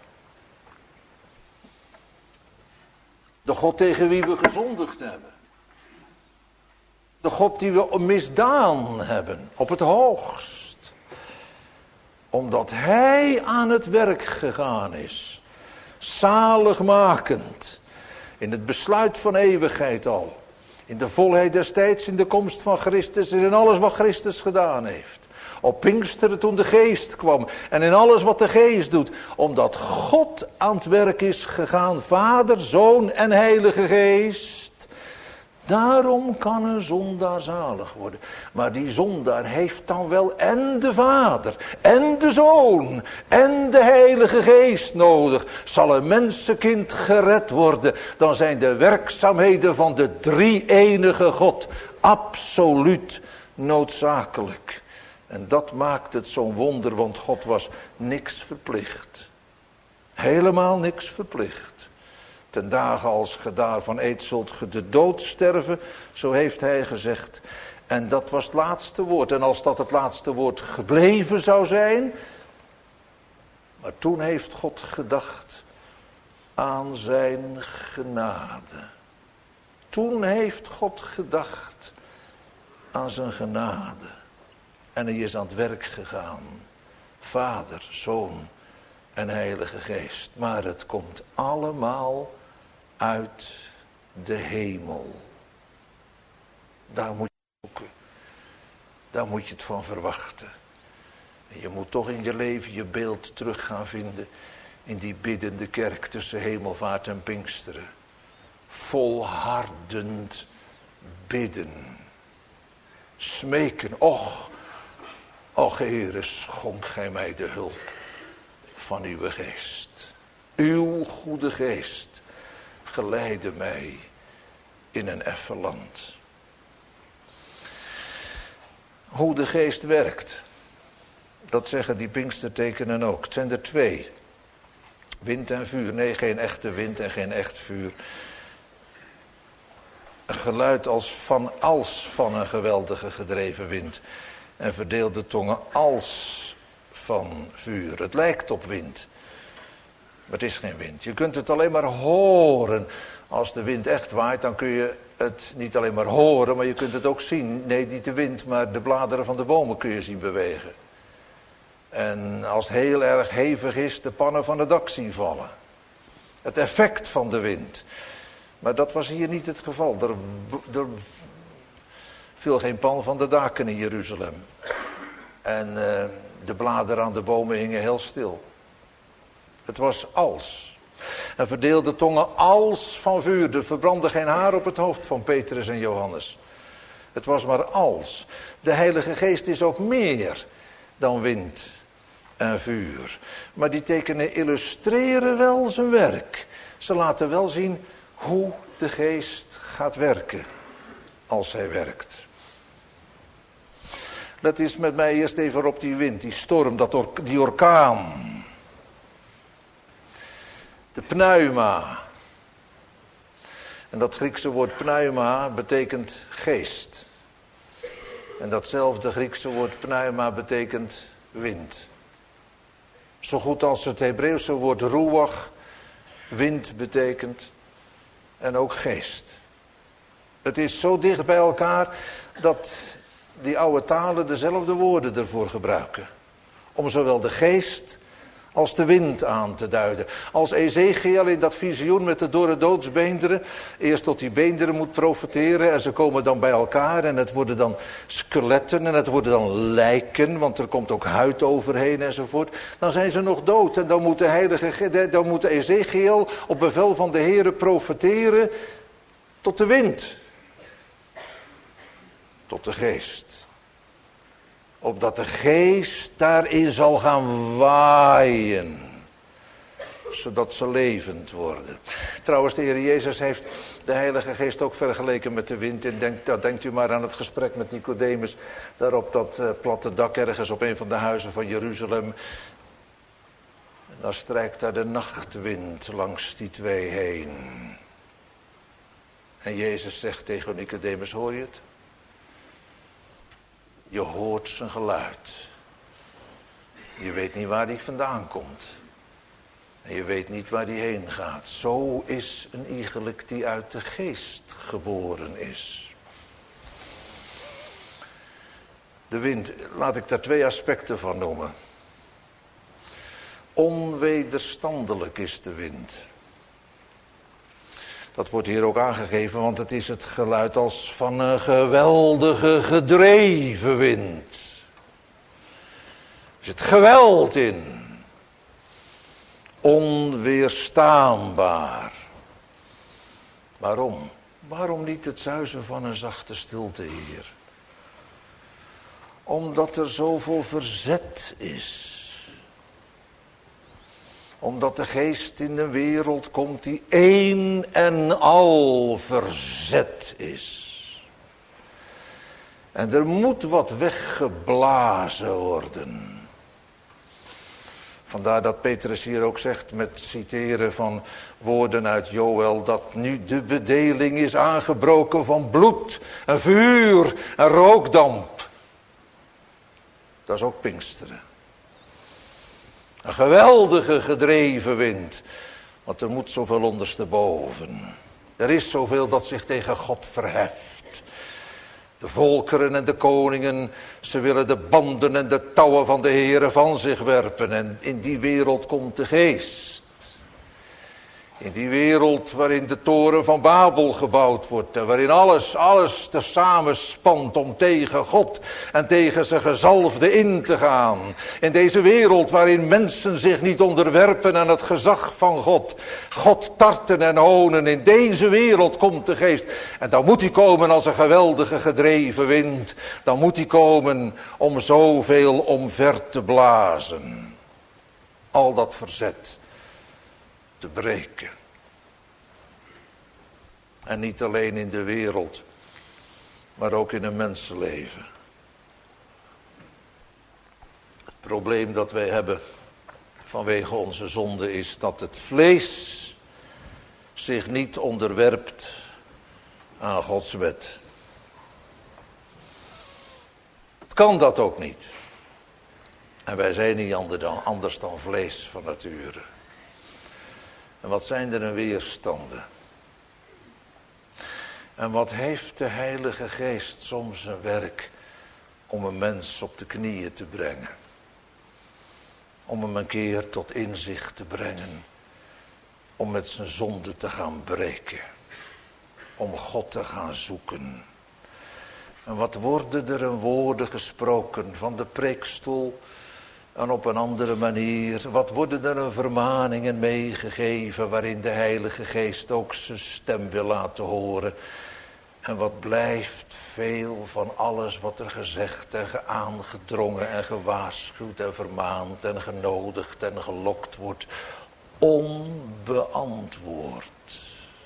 De God tegen wie we gezondigd hebben. De God die we misdaan hebben, op het hoogst. Omdat hij aan het werk gegaan is. Zaligmakend. In het besluit van eeuwigheid al. In de volheid des tijds, in de komst van Christus en in alles wat Christus gedaan heeft. Op Pinksteren toen de Geest kwam en in alles wat de Geest doet. Omdat God aan het werk is gegaan, Vader, Zoon en Heilige Geest. Daarom kan een zondaar zalig worden. Maar die zondaar heeft dan wel en de Vader, en de Zoon, en de Heilige Geest nodig. Zal een mensenkind gered worden, dan zijn de werkzaamheden van de drie-enige God absoluut noodzakelijk. En dat maakt het zo'n wonder, want God was niks verplicht. Helemaal niks verplicht. Ten dagen als ge daarvan eet, zult ge de dood sterven, zo heeft hij gezegd. En dat was het laatste woord. En als dat het laatste woord gebleven zou zijn. Maar toen heeft God gedacht aan zijn genade. Toen heeft God gedacht aan zijn genade. En hij is aan het werk gegaan. Vader, Zoon en Heilige Geest. Maar het komt allemaal uit de hemel. Daar moet je zoeken. Daar moet je het van verwachten. En je moet toch in je leven je beeld terug gaan vinden in die biddende kerk tussen hemelvaart en Pinksteren. Volhardend bidden. Smeken. Och, och Heere, schonk gij mij de hulp van uw geest. Uw goede geest geleidde mij in een effen land. Hoe de geest werkt, dat zeggen die Pinkstertekenen ook. Het zijn er twee. Wind en vuur. Nee, geen echte wind en geen echt vuur. Een geluid als van als van een geweldige gedreven wind. En verdeelde tongen als van vuur. Het lijkt op wind. Maar het is geen wind. Je kunt het alleen maar horen. Als de wind echt waait, dan kun je het niet alleen maar horen, maar je kunt het ook zien. Nee, niet de wind, maar de bladeren van de bomen kun je zien bewegen. En als het heel erg hevig is, de pannen van het dak zien vallen. Het effect van de wind. Maar dat was hier niet het geval. Er, er viel geen pan van de daken in Jeruzalem. En uh, de bladeren aan de bomen hingen heel stil. Het was als. En verdeelde tongen als van vuur. Er verbrandde geen haar op het hoofd van Petrus en Johannes. Het was maar als. De Heilige Geest is ook meer dan wind en vuur. Maar die tekenen illustreren wel zijn werk. Ze laten wel zien hoe de Geest gaat werken als hij werkt. Let eens met mij eerst even op die wind, die storm, dat or- die orkaan. De pneuma. En dat Griekse woord pneuma betekent geest. En datzelfde Griekse woord pneuma betekent wind. Zo goed als het Hebreeuwse woord ruach wind betekent en ook geest. Het is zo dicht bij elkaar dat die oude talen dezelfde woorden ervoor gebruiken. Om zowel de geest Als de wind aan te duiden. Als Ezekiel in dat visioen met de dorre doodsbeenderen eerst tot die beenderen moet profeteren en ze komen dan bij elkaar en het worden dan skeletten en het worden dan lijken, want er komt ook huid overheen enzovoort. Dan zijn ze nog dood en dan moet de heilige, dan moet Ezekiel op bevel van de Heere profeteren tot de wind. Tot de geest. Opdat de geest daarin zal gaan waaien. Zodat ze levend worden. Trouwens, de Heer Jezus heeft de Heilige Geest ook vergeleken met de wind. En denk, nou, denkt u maar aan het gesprek met Nicodemus. Daar op dat uh, platte dak ergens op een van de huizen van Jeruzalem. En dan strijkt daar de nachtwind langs die twee heen. En Jezus zegt tegen Nicodemus, hoor je het? Je hoort zijn geluid. Je weet niet waar die vandaan komt. En je weet niet waar die heen gaat. Zo is een iegelijk die uit de geest geboren is. De wind, laat ik daar twee aspecten van noemen. Onwederstandelijk is de wind. Dat wordt hier ook aangegeven, want het is het geluid als van een geweldige gedreven wind. Er zit geweld in. Onweerstaanbaar. Waarom? Waarom niet het zuizen van een zachte stilte hier? Omdat er zoveel verzet is. Omdat de geest in de wereld komt die één en al verzet is. En er moet wat weggeblazen worden. Vandaar dat Petrus hier ook zegt met citeren van woorden uit Joël, dat nu de bedeling is aangebroken van bloed en vuur en rookdamp. Dat is ook Pinksteren. Een geweldige gedreven wind. Want er moet zoveel ondersteboven. Er is zoveel dat zich tegen God verheft. De volkeren en de koningen, ze willen de banden en de touwen van de Heere van zich werpen. En in die wereld komt de geest. In die wereld waarin de toren van Babel gebouwd wordt. En waarin alles, alles tezamen spant om tegen God en tegen zijn gezalfde in te gaan. In deze wereld waarin mensen zich niet onderwerpen aan het gezag van God. God tarten en honen. In deze wereld komt de geest. En dan moet hij komen als een geweldige gedreven wind. Dan moet hij komen om zoveel omver te blazen. Al dat verzet te breken. En niet alleen in de wereld, maar ook in een mensenleven. Het probleem dat wij hebben vanwege onze zonde is dat het vlees zich niet onderwerpt aan Gods wet. Het kan dat ook niet. En wij zijn niet anders dan vlees van nature. En wat zijn er een weerstanden? En wat heeft de Heilige Geest soms een werk om een mens op de knieën te brengen. Om hem een keer tot inzicht te brengen. Om met zijn zonde te gaan breken. Om God te gaan zoeken. En wat worden er een woorden gesproken van de preekstoel en op een andere manier. Wat worden er een vermaningen meegegeven waarin de Heilige Geest ook zijn stem wil laten horen. En wat blijft veel van alles wat er gezegd en aangedrongen en gewaarschuwd en vermaand en genodigd en gelokt wordt. Onbeantwoord.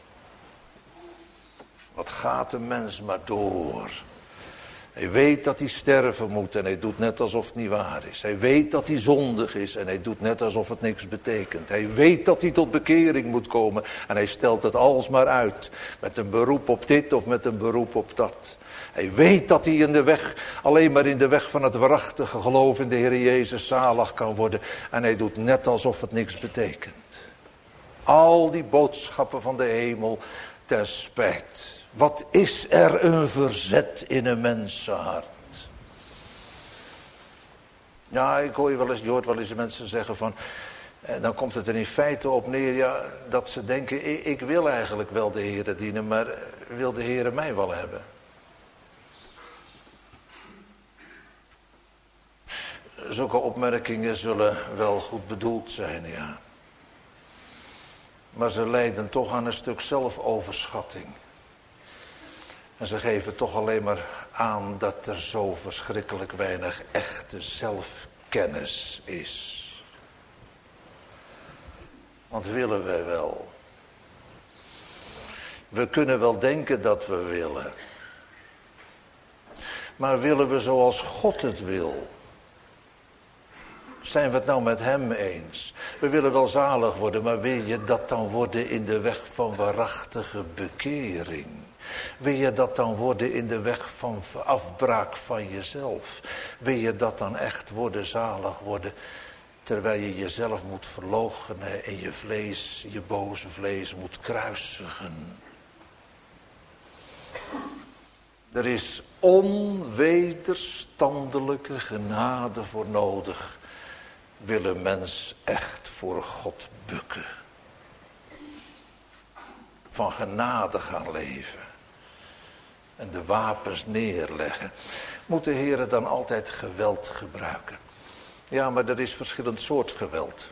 Wat gaat de mens maar door. Hij weet dat hij sterven moet en hij doet net alsof het niet waar is. Hij weet dat hij zondig is en hij doet net alsof het niks betekent. Hij weet dat hij tot bekering moet komen en hij stelt het alsmaar uit. Met een beroep op dit of met een beroep op dat. Hij weet dat hij in de weg, alleen maar in de weg van het waarachtige geloof in de Heer Jezus zalig kan worden. En hij doet net alsof het niks betekent. Al die boodschappen van de hemel ter spijt. Wat is er een verzet in een mensenhart? Ja, ik hoor je wel eens, je hoort wel eens mensen zeggen van, En dan komt het er in feite op neer, ja, dat ze denken, ik, ik wil eigenlijk wel de Heere dienen, maar wil de Heere mij wel hebben? Zulke opmerkingen zullen wel goed bedoeld zijn, ja. Maar ze leiden toch aan een stuk zelfoverschatting. En ze geven toch alleen maar aan dat er zo verschrikkelijk weinig echte zelfkennis is. Want willen wij wel? We kunnen wel denken dat we willen. Maar willen we zoals God het wil? Zijn we het nou met hem eens? We willen wel zalig worden, maar wil je dat dan worden in de weg van waarachtige bekering? Wil je dat dan worden in de weg van afbraak van jezelf? Wil je dat dan echt worden, zalig worden, terwijl je jezelf moet verloochenen en je vlees, je boze vlees moet kruisigen? Er is onwederstandelijke genade voor nodig. Wil een mens echt voor God bukken. Van genade gaan leven. En de wapens neerleggen. Moet de Heer dan altijd geweld gebruiken? Ja, maar er is verschillend soort geweld.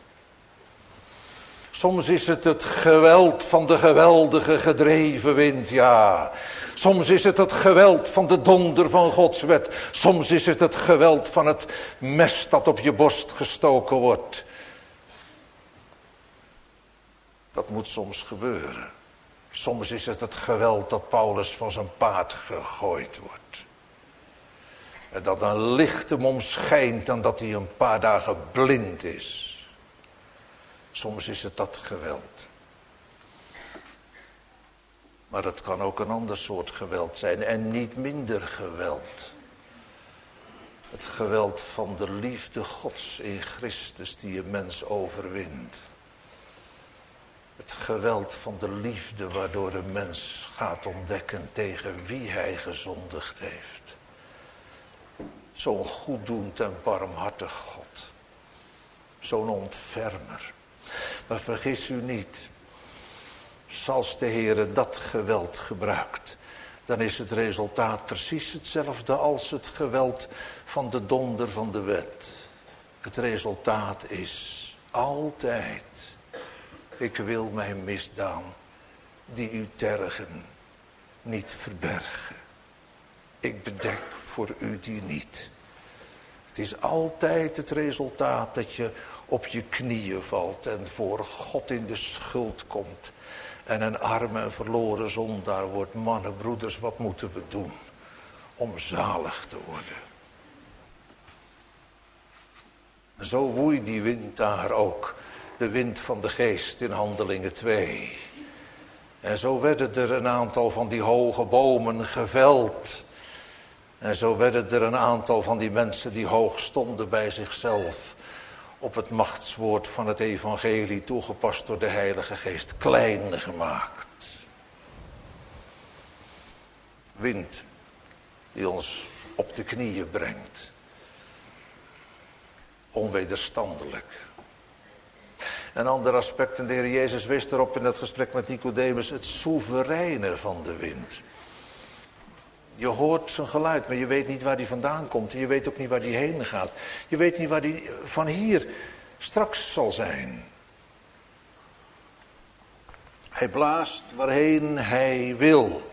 Soms is het het geweld van de geweldige gedreven wind, ja. Soms is het het geweld van de donder van Gods wet. Soms is het het geweld van het mes dat op je borst gestoken wordt. Dat moet soms gebeuren. Soms is het het geweld dat Paulus van zijn paard gegooid wordt. En dat een licht hem omschijnt en dat hij een paar dagen blind is. Soms is het dat geweld. Maar het kan ook een ander soort geweld zijn en niet minder geweld. Het geweld van de liefde Gods in Christus die een mens overwint. Het geweld van de liefde waardoor een mens gaat ontdekken tegen wie hij gezondigd heeft. Zo'n goeddoend en barmhartig God. Zo'n ontfermer. Maar vergis u niet, als de Heere dat geweld gebruikt, dan is het resultaat precies hetzelfde als het geweld van de donder van de wet. Het resultaat is altijd, ik wil mijn misdaan die u tergen niet verbergen. Ik bedek voor u die niet. Het is altijd het resultaat dat je op je knieën valt en voor God in de schuld komt. En een arme en verloren zondaar wordt. Mannen, broeders, wat moeten we doen om zalig te worden? En zo woei die wind daar ook. De wind van de geest in Handelingen twee. En zo werden er een aantal van die hoge bomen geveld. En zo werden er een aantal van die mensen die hoog stonden bij zichzelf, op het machtswoord van het evangelie toegepast door de Heilige Geest, klein gemaakt. Wind die ons op de knieën brengt. Onwederstandelijk. Een ander aspect, en de Heer Jezus wees erop in dat gesprek met Nicodemus, het soevereine van de wind. Je hoort zijn geluid, maar je weet niet waar die vandaan komt. En je weet ook niet waar die heen gaat. Je weet niet waar die van hier straks zal zijn. Hij blaast waarheen hij wil.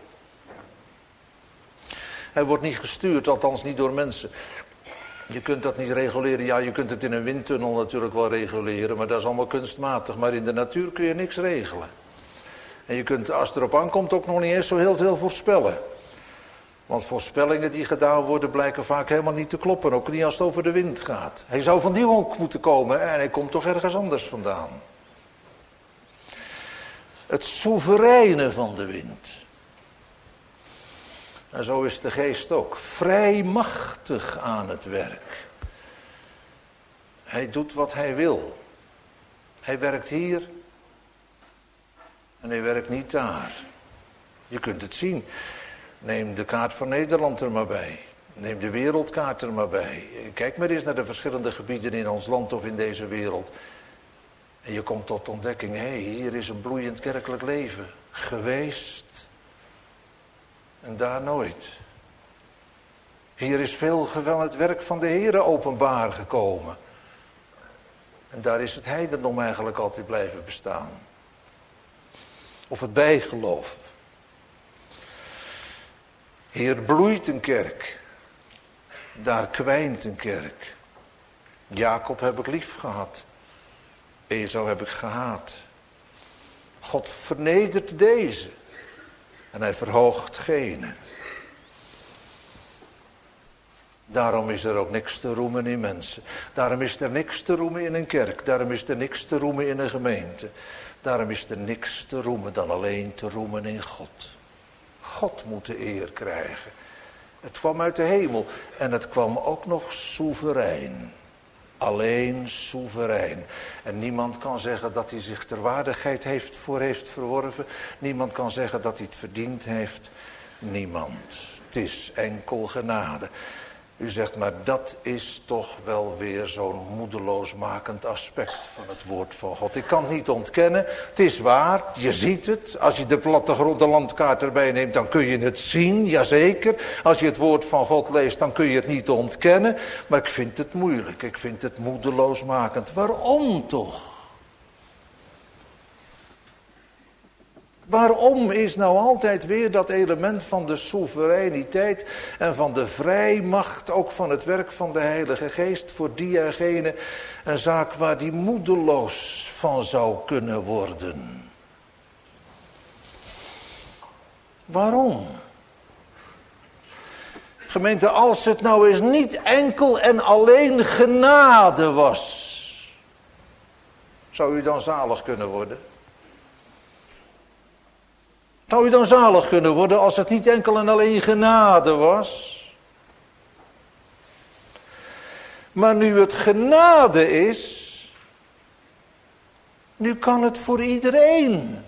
Hij wordt niet gestuurd, althans niet door mensen. Je kunt dat niet reguleren. Ja, je kunt het in een windtunnel natuurlijk wel reguleren, maar dat is allemaal kunstmatig. Maar in de natuur kun je niks regelen. En je kunt, als het erop aankomt, ook nog niet eens zo heel veel voorspellen. Want voorspellingen die gedaan worden blijken vaak helemaal niet te kloppen. Ook niet als het over de wind gaat. Hij zou van die hoek moeten komen en hij komt toch ergens anders vandaan. Het soevereine van de wind. En zo is de geest ook. Vrij machtig aan het werk. Hij doet wat hij wil. Hij werkt hier. En hij werkt niet daar. Je kunt het zien. Neem de kaart van Nederland er maar bij. Neem de wereldkaart er maar bij. Kijk maar eens naar de verschillende gebieden in ons land of in deze wereld. En je komt tot ontdekking, hé, hey, hier is een bloeiend kerkelijk leven geweest. En daar nooit. Hier is veel gewel het werk van de Heere openbaar gekomen. En daar is het heidendom eigenlijk altijd blijven bestaan. Of het bijgeloof. Hier bloeit een kerk. Daar kwijnt een kerk. Jacob heb ik lief gehad. Esau heb ik gehaat. God vernedert deze. En hij verhoogt gene. Daarom is er ook niks te roemen in mensen. Daarom is er niks te roemen in een kerk. Daarom is er niks te roemen in een gemeente. Daarom is er niks te roemen dan alleen te roemen in God. God moet de eer krijgen. Het kwam uit de hemel en het kwam ook nog soeverein. Alleen soeverein. En niemand kan zeggen dat hij zich ter waardigheid heeft, voor heeft verworven. Niemand kan zeggen dat hij het verdiend heeft. Niemand. Het is enkel genade. U zegt, maar dat is toch wel weer zo'n moedeloosmakend aspect van het woord van God. Ik kan het niet ontkennen. Het is waar, je ziet het. Als je de plattegrond, de landkaart erbij neemt, dan kun je het zien, jazeker. Als je het woord van God leest, dan kun je het niet ontkennen. Maar ik vind het moeilijk, ik vind het moedeloosmakend. Waarom toch? Waarom is nou altijd weer dat element van de soevereiniteit en van de vrijmacht, ook van het werk van de Heilige Geest, voor die en gene een zaak waar die moedeloos van zou kunnen worden? Waarom? Gemeente, als het nou eens niet enkel en alleen genade was, zou u dan zalig kunnen worden? Zou u dan zalig kunnen worden als het niet enkel en alleen genade was? Maar nu het genade is, nu kan het voor iedereen.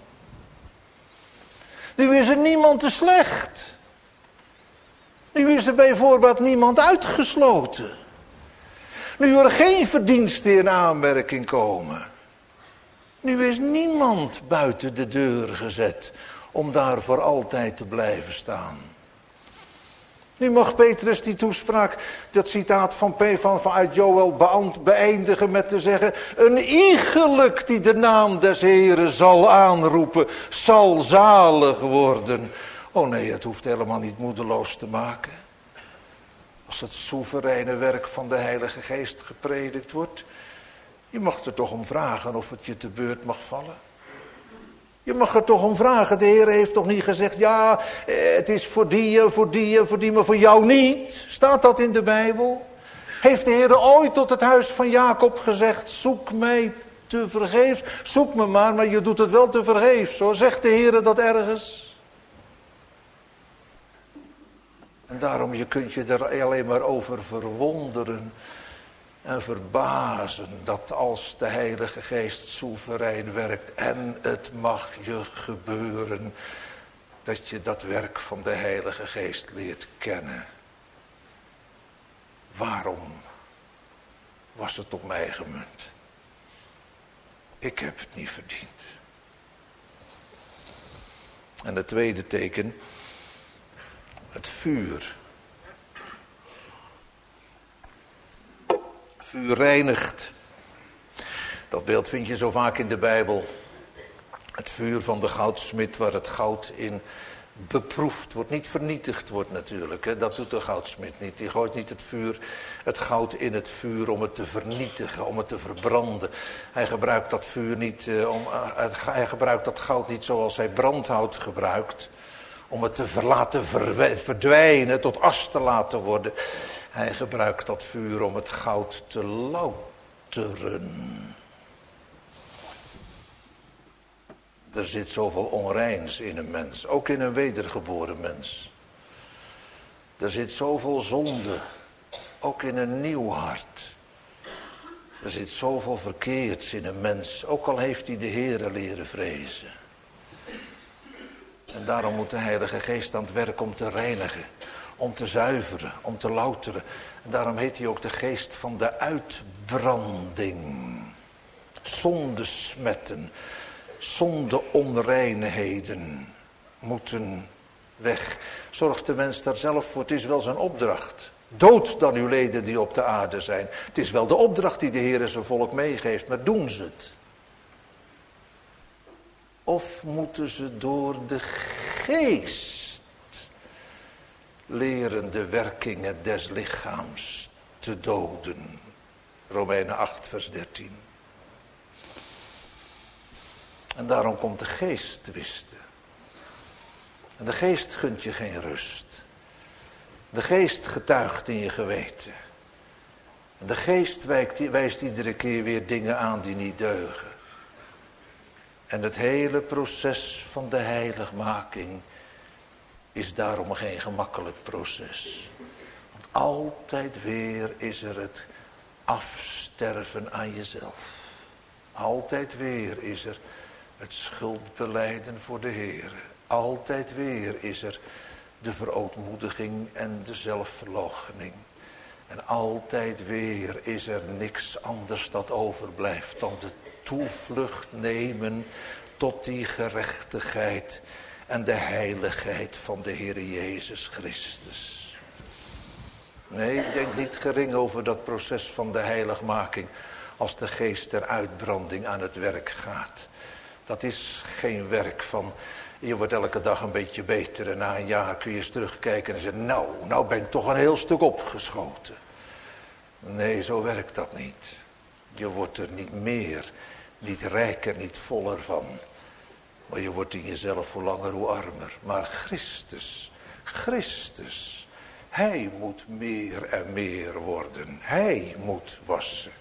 Nu is er niemand te slecht. Nu is er bijvoorbeeld niemand uitgesloten. Nu er geen verdiensten in aanmerking komen. Nu is niemand buiten de deur gezet om daar voor altijd te blijven staan. Nu mag Petrus die toespraak, dat citaat van P van, van uit Joël beëindigen met te zeggen: een iegelijk die de naam des Heren zal aanroepen, zal zalig worden. Oh nee, het hoeft helemaal niet moedeloos te maken. Als het soevereine werk van de Heilige Geest gepredikt wordt, je mag er toch om vragen of het je te beurt mag vallen. Je mag er toch om vragen. De Heer heeft toch niet gezegd, ja, het is voor die, voor die, voor die, maar voor jou niet. Staat dat in de Bijbel? Heeft de Heer ooit tot het huis van Jacob gezegd, zoek mij te vergeefs? Zoek me maar, maar je doet het wel te vergeefs, hoor. Zegt de Heer dat ergens? En daarom, je kunt je er alleen maar over verwonderen en verbazen dat als de Heilige Geest soeverein werkt en het mag je gebeuren, dat je dat werk van de Heilige Geest leert kennen. Waarom was het op mij gemunt? Ik heb het niet verdiend. En het tweede teken, het vuur. Vuur reinigt. Dat beeld vind je zo vaak in de Bijbel. Het vuur van de goudsmid waar het goud in beproefd wordt. Niet vernietigd wordt natuurlijk. Hè? Dat doet de goudsmid niet. Die gooit niet het vuur, het goud in het vuur om het te vernietigen, om het te verbranden. Hij gebruikt dat vuur niet, uh, om, uh, hij gebruikt dat goud niet zoals hij brandhout gebruikt. Om het te ver, laten ver, verdwijnen, tot as te laten worden. Hij gebruikt dat vuur om het goud te louteren. Er zit zoveel onreins in een mens, ook in een wedergeboren mens. Er zit zoveel zonde, ook in een nieuw hart. Er zit zoveel verkeerds in een mens, ook al heeft hij de Heere leren vrezen. En daarom moet de Heilige Geest aan het werk om te reinigen, om te zuiveren, om te louteren. En daarom heet hij ook de geest van de uitbranding. Zondesmetten, zonde-onreinheden moeten weg. Zorgt de mens daar zelf voor, het is wel zijn opdracht. Dood dan uw leden die op de aarde zijn. Het is wel de opdracht die de Heer zijn volk meegeeft, maar doen ze het? Of moeten ze door de geest leren de werkingen des lichaams te doden? Romeinen acht vers dertien. En daarom komt de geest twisten. En de geest gunt je geen rust. De geest getuigt in je geweten. En de geest wijkt, wijst iedere keer weer dingen aan die niet deugen. En het hele proces van de heiligmaking is daarom geen gemakkelijk proces. Want altijd weer is er het afsterven aan jezelf. Altijd weer is er het schuldbelijden voor de Heer. Altijd weer is er de verootmoediging en de zelfverloochening. En altijd weer is er niks anders dat overblijft dan de toevlucht nemen tot die gerechtigheid en de heiligheid van de Heer Jezus Christus. Nee, ik denk niet gering over dat proces van de heiligmaking als de geest der uitbranding aan het werk gaat. Dat is geen werk van, je wordt elke dag een beetje beter en na een jaar kun je eens terugkijken en zeggen, nou, nou ben ik toch een heel stuk opgeschoten. Nee, zo werkt dat niet. Je wordt er niet meer, niet rijker, niet voller van. Maar je wordt in jezelf hoe langer hoe armer. Maar Christus, Christus, Hij moet meer en meer worden. Hij moet wassen.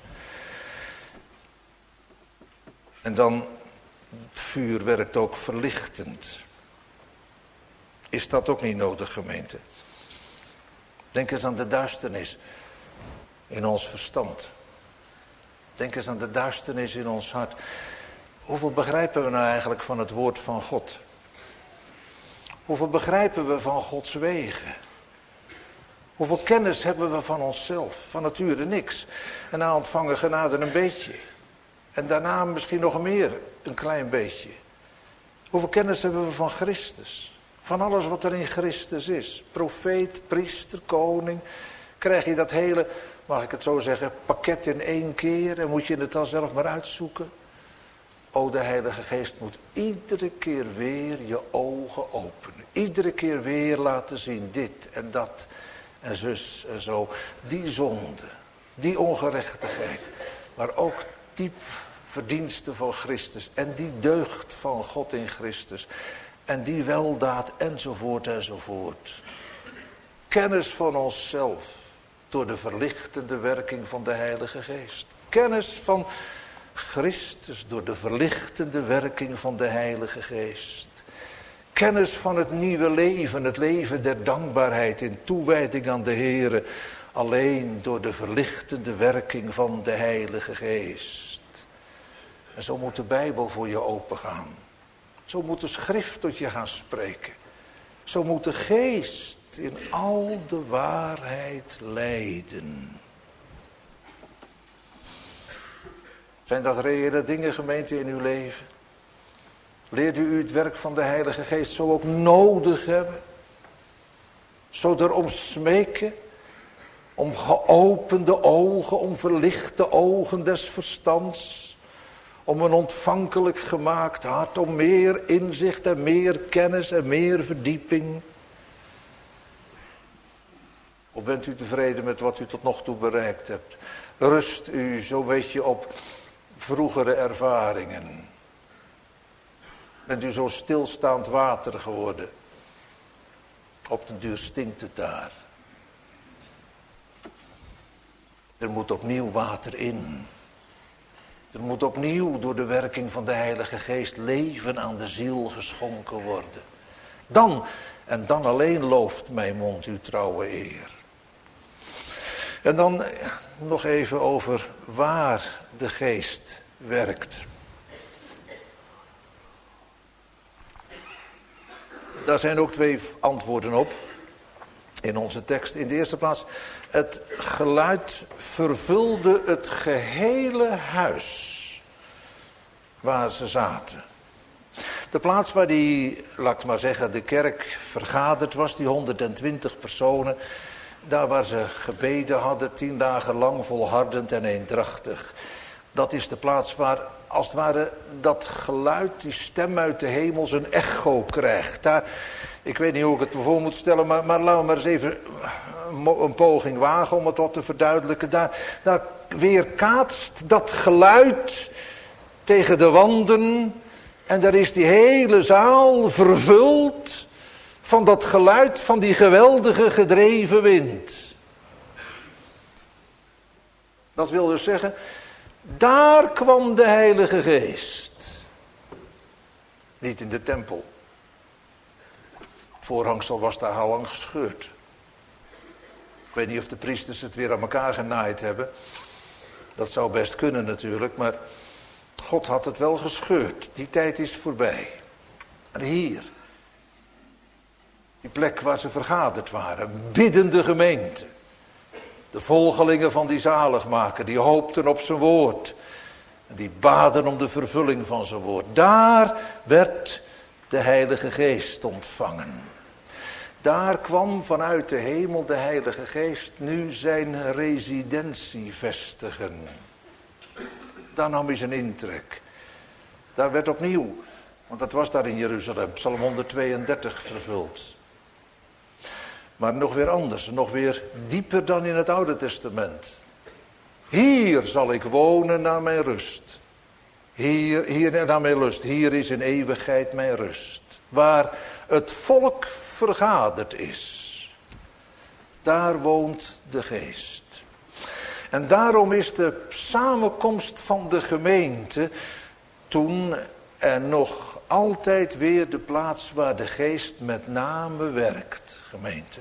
En dan, het vuur werkt ook verlichtend. Is dat ook niet nodig, gemeente? Denk eens aan de duisternis in ons verstand. Denk eens aan de duisternis in ons hart. Hoeveel begrijpen we nou eigenlijk van het woord van God? Hoeveel begrijpen we van Gods wegen? Hoeveel kennis hebben we van onszelf? Van nature niks. En na ontvangen genade een beetje. En daarna misschien nog meer, een klein beetje. Hoeveel kennis hebben we van Christus? Van alles wat er in Christus is. Profeet, priester, koning. Krijg je dat hele, mag ik het zo zeggen, pakket in één keer. En moet je het dan zelf maar uitzoeken. O, de Heilige Geest moet iedere keer weer je ogen openen. Iedere keer weer laten zien dit en dat. En zus en zo. Die zonde, die ongerechtigheid. Maar ook die verdiensten van Christus. En die deugd van God in Christus. En die weldaad enzovoort enzovoort. Kennis van onszelf. Door de verlichtende werking van de Heilige Geest. Kennis van Christus door de verlichtende werking van de Heilige Geest. Kennis van het nieuwe leven, het leven der dankbaarheid in toewijding aan de Heere. Alleen door de verlichtende werking van de Heilige Geest. En zo moet de Bijbel voor je opengaan. Zo moet de schrift tot je gaan spreken. Zo moet de Geest in al de waarheid leiden. Zijn dat reële dingen, gemeente, in uw leven? Leert u het werk van de Heilige Geest zo ook nodig hebben? Zo erom smeken? Om geopende ogen, om verlichte ogen des verstands? Om een ontvankelijk gemaakt hart, om meer inzicht en meer kennis en meer verdieping? Of bent u tevreden met wat u tot nog toe bereikt hebt? Rust u zo'n beetje op vroegere ervaringen? Bent u zo stilstaand water geworden? Op den duur stinkt het daar. Er moet opnieuw water in. Er moet opnieuw door de werking van de Heilige Geest leven aan de ziel geschonken worden. Dan, en dan alleen looft mijn mond uw trouwe eer. En dan nog even over waar de Geest werkt. Daar zijn ook twee antwoorden op in onze tekst. In de eerste plaats, het geluid vervulde het gehele huis waar ze zaten. De plaats waar die, laat ik maar zeggen, de kerk vergaderd was, die honderdtwintig personen, daar waar ze gebeden hadden, tien dagen lang volhardend en eendrachtig. Dat is de plaats waar, als het ware, dat geluid, die stem uit de hemel zijn echo krijgt. Daar, ik weet niet hoe ik het me voor moet stellen, maar, maar laten we maar eens even een poging wagen om het wat te verduidelijken. Daar, daar weerkaatst dat geluid tegen de wanden en daar is die hele zaal vervuld van dat geluid van die geweldige gedreven wind. Dat wil dus zeggen, daar kwam de Heilige Geest. Niet in de tempel. Het voorhangsel was daar al lang gescheurd. Ik weet niet of de priesters het weer aan elkaar genaaid hebben. Dat zou best kunnen natuurlijk, maar God had het wel gescheurd. Die tijd is voorbij. Maar hier, die plek waar ze vergaderd waren, biddende gemeente. De volgelingen van die zaligmaker, die hoopten op zijn woord. En die baden om de vervulling van zijn woord. Daar werd de Heilige Geest ontvangen. Daar kwam vanuit de hemel de Heilige Geest nu zijn residentie vestigen. Daar nam hij zijn intrek. Daar werd opnieuw, want dat was daar in Jeruzalem, Psalm honderdtweeëndertig vervuld. Maar nog weer anders, nog weer dieper dan in het Oude Testament. Hier zal ik wonen naar mijn rust. Hier, hier naar mijn lust. Hier is in eeuwigheid mijn rust. Waar het volk vergaderd is. Daar woont de Geest. En daarom is de samenkomst van de gemeente toen en nog altijd weer de plaats waar de Geest met name werkt, gemeente.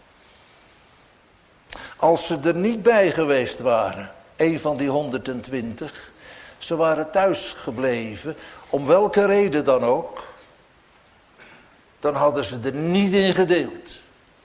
Als ze er niet bij geweest waren, een van die honderdtwintig, ze waren thuis gebleven, om welke reden dan ook, dan hadden ze er niet in gedeeld.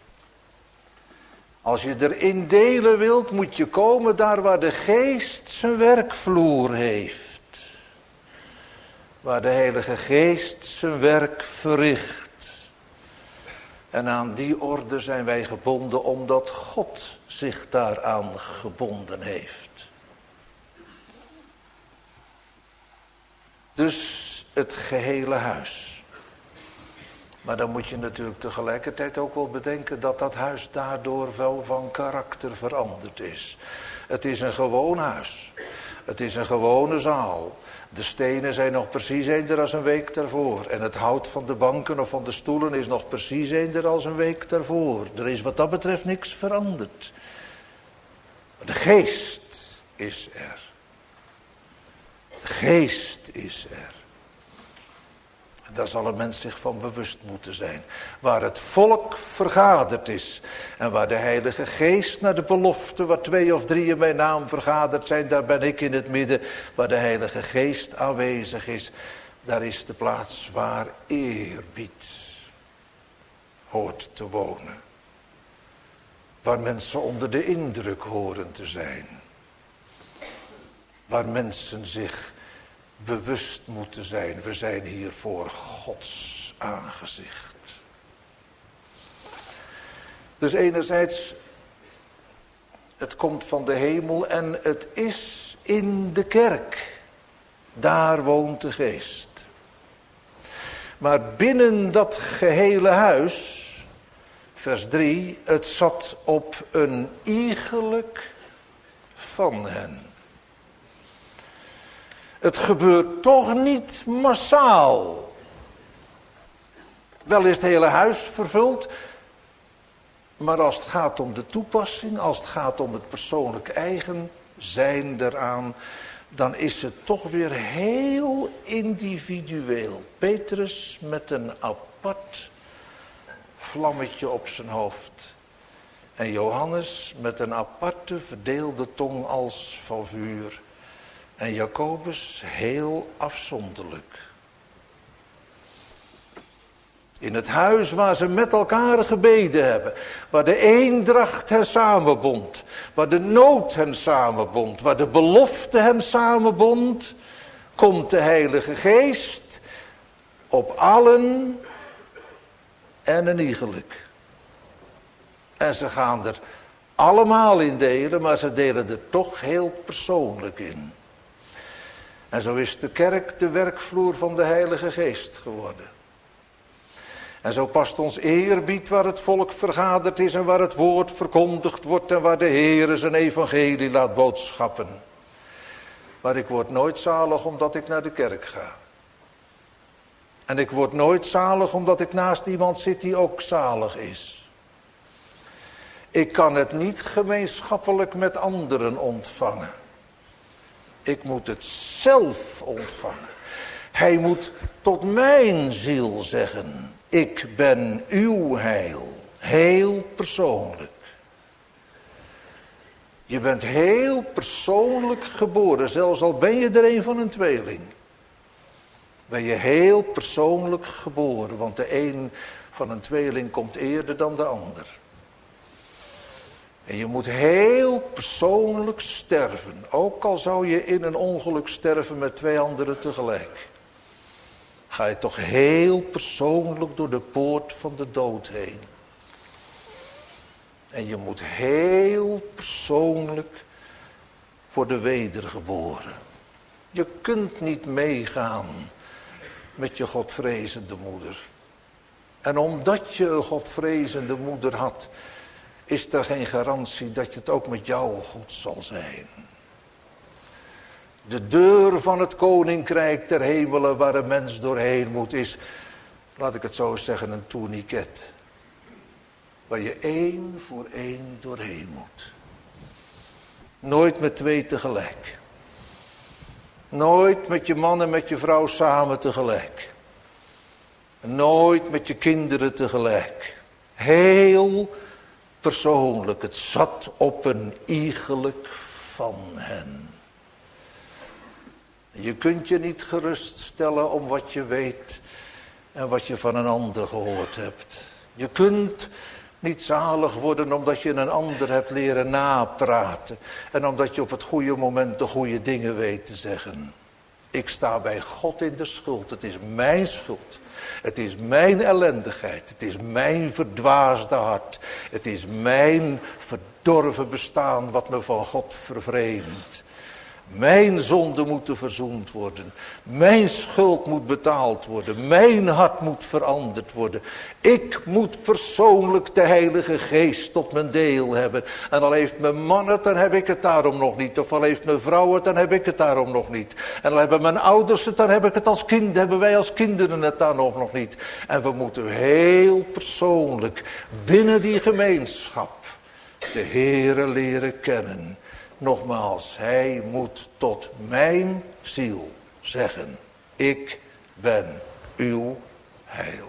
Als je erin delen wilt, moet je komen daar waar de Geest zijn werkvloer heeft. Waar de Heilige Geest zijn werk verricht. En aan die orde zijn wij gebonden omdat God zich daaraan gebonden heeft. Dus het gehele huis. Maar dan moet je natuurlijk tegelijkertijd ook wel bedenken dat dat huis daardoor wel van karakter veranderd is. Het is een gewoon huis. Het is een gewone zaal. De stenen zijn nog precies eender als een week daarvoor. En het hout van de banken of van de stoelen is nog precies eender als een week daarvoor. Er is wat dat betreft niks veranderd. Maar de Geest is er. De Geest is er. En daar zal een mens zich van bewust moeten zijn. Waar het volk vergaderd is. En waar de Heilige Geest naar de belofte, waar twee of drie in mijn naam vergaderd zijn, daar ben ik in het midden. Waar de Heilige Geest aanwezig is, daar is de plaats waar eerbied hoort te wonen. Waar mensen onder de indruk horen te zijn. Waar mensen zich bewust moeten zijn, we zijn hier voor Gods aangezicht. Dus enerzijds, het komt van de hemel en het is in de kerk. Daar woont de Geest. Maar binnen dat gehele huis, vers drie, het zat op een iegelijk van hen. Het gebeurt toch niet massaal. Wel is het hele huis vervuld. Maar als het gaat om de toepassing, als het gaat om het persoonlijk eigen zijn eraan, dan is het toch weer heel individueel. Petrus met een apart vlammetje op zijn hoofd. En Johannes met een aparte verdeelde tong als van vuur. En Jacobus heel afzonderlijk. In het huis waar ze met elkaar gebeden hebben. Waar de eendracht hen samenbond. Waar de nood hen samenbond. Waar de belofte hen samenbond. komt de Heilige Geest op allen en een iegelijk. En ze gaan er allemaal in delen, maar ze delen er toch heel persoonlijk in. En zo is de kerk de werkvloer van de Heilige Geest geworden. En zo past ons eerbied waar het volk vergaderd is en waar het woord verkondigd wordt en waar de Heer zijn evangelie laat boodschappen. Maar ik word nooit zalig omdat ik naar de kerk ga. En ik word nooit zalig omdat ik naast iemand zit die ook zalig is. Ik kan het niet gemeenschappelijk met anderen ontvangen. Ik moet het zelf ontvangen. Hij moet tot mijn ziel zeggen: ik ben uw heil. Heel persoonlijk. Je bent heel persoonlijk geboren, zelfs al ben je er een van een tweeling. Ben je heel persoonlijk geboren, want de een van een tweeling komt eerder dan de ander. En je moet heel persoonlijk sterven, ook al zou je in een ongeluk sterven met twee anderen tegelijk. Ga je toch heel persoonlijk door de poort van de dood heen. En je moet heel persoonlijk worden wedergeboren. Je kunt niet meegaan met je godvrezende moeder. En omdat je een godvrezende moeder had, is er geen garantie dat het ook met jou goed zal zijn. De deur van het koninkrijk der hemelen waar een mens doorheen moet is, laat ik het zo zeggen, een tourniquet. Waar je één voor één doorheen moet. Nooit met twee tegelijk. Nooit met je man en met je vrouw samen tegelijk. Nooit met je kinderen tegelijk. Heel persoonlijk. Het zat op een iegelijk van hen. Je kunt je niet geruststellen om wat je weet en wat je van een ander gehoord hebt. Je kunt niet zalig worden omdat je een ander hebt leren napraten. En omdat je op het goede moment de goede dingen weet te zeggen. Ik sta bij God in de schuld. Het is mijn schuld. Het is mijn ellendigheid. Het is mijn verdwaasde hart. Het is mijn verdorven bestaan wat me van God vervreemdt. Mijn zonden moeten verzoend worden. Mijn schuld moet betaald worden. Mijn hart moet veranderd worden. Ik moet persoonlijk de Heilige Geest tot mijn deel hebben. En al heeft mijn man het, dan heb ik het daarom nog niet. Of al heeft mijn vrouw het, dan heb ik het daarom nog niet. En al hebben mijn ouders het, dan heb ik het als kind, hebben wij als kinderen het daarom nog niet. En we moeten heel persoonlijk binnen die gemeenschap de Heere leren kennen. Nogmaals, hij moet tot mijn ziel zeggen: ik ben uw heil.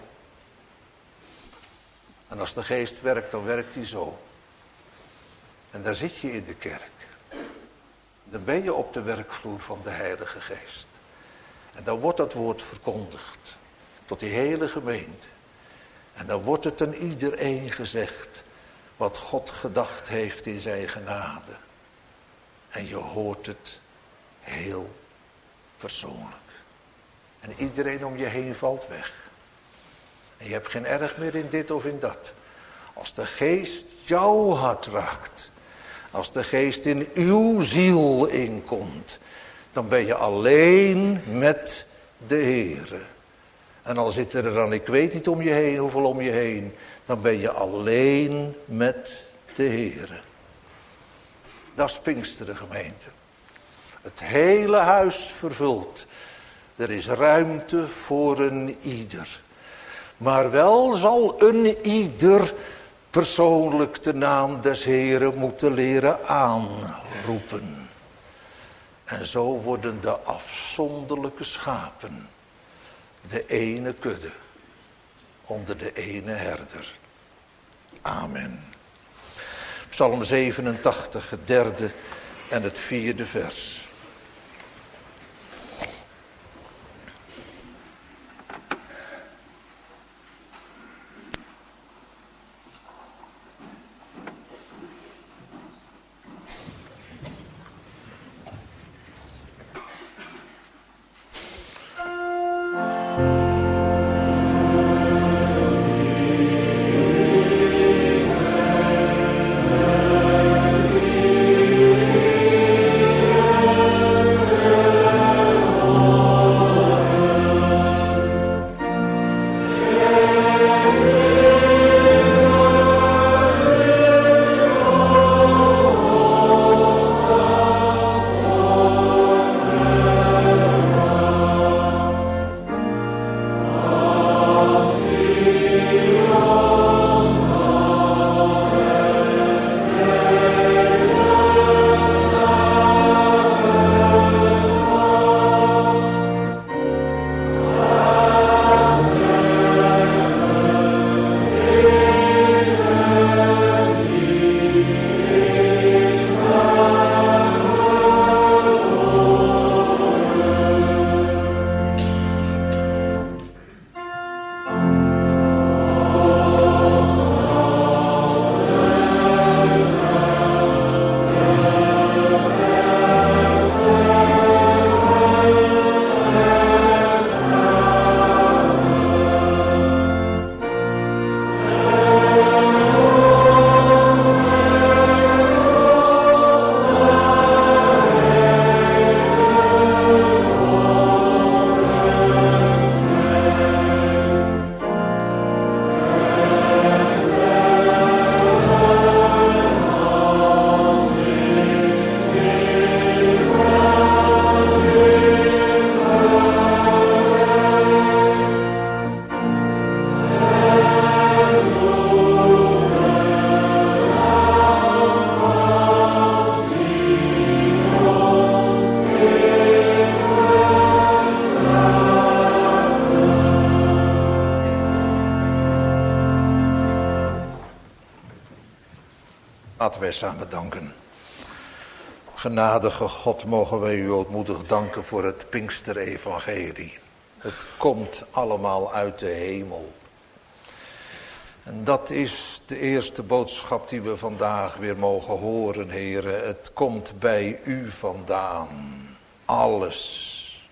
En als de geest werkt, dan werkt hij zo. En daar zit je in de kerk. Dan ben je op de werkvloer van de Heilige Geest. En dan wordt dat woord verkondigd tot die hele gemeente. En dan wordt het aan iedereen gezegd wat God gedacht heeft in zijn genade. En je hoort het heel persoonlijk. En iedereen om je heen valt weg. En je hebt geen erg meer in dit of in dat. Als de geest jouw hart raakt. Als de geest in uw ziel inkomt. Dan ben je alleen met de Heere. En al zitten er dan, ik weet niet om je heen, hoeveel om je heen. Dan ben je alleen met de Heere. Dat is Pinksteren, gemeente. Het hele huis vervult. Er is ruimte voor een ieder. Maar wel zal een ieder persoonlijk de naam des Heeren moeten leren aanroepen. En zo worden de afzonderlijke schapen de ene kudde onder de ene herder. Amen. Psalm zevenentachtig, het derde en het vierde vers. Laten wij samen danken. Genadige God, mogen wij u ootmoedig danken voor het Pinksterevangelie. Het komt allemaal uit de hemel. En dat is de eerste boodschap die we vandaag weer mogen horen, heren. Het komt bij u vandaan. Alles.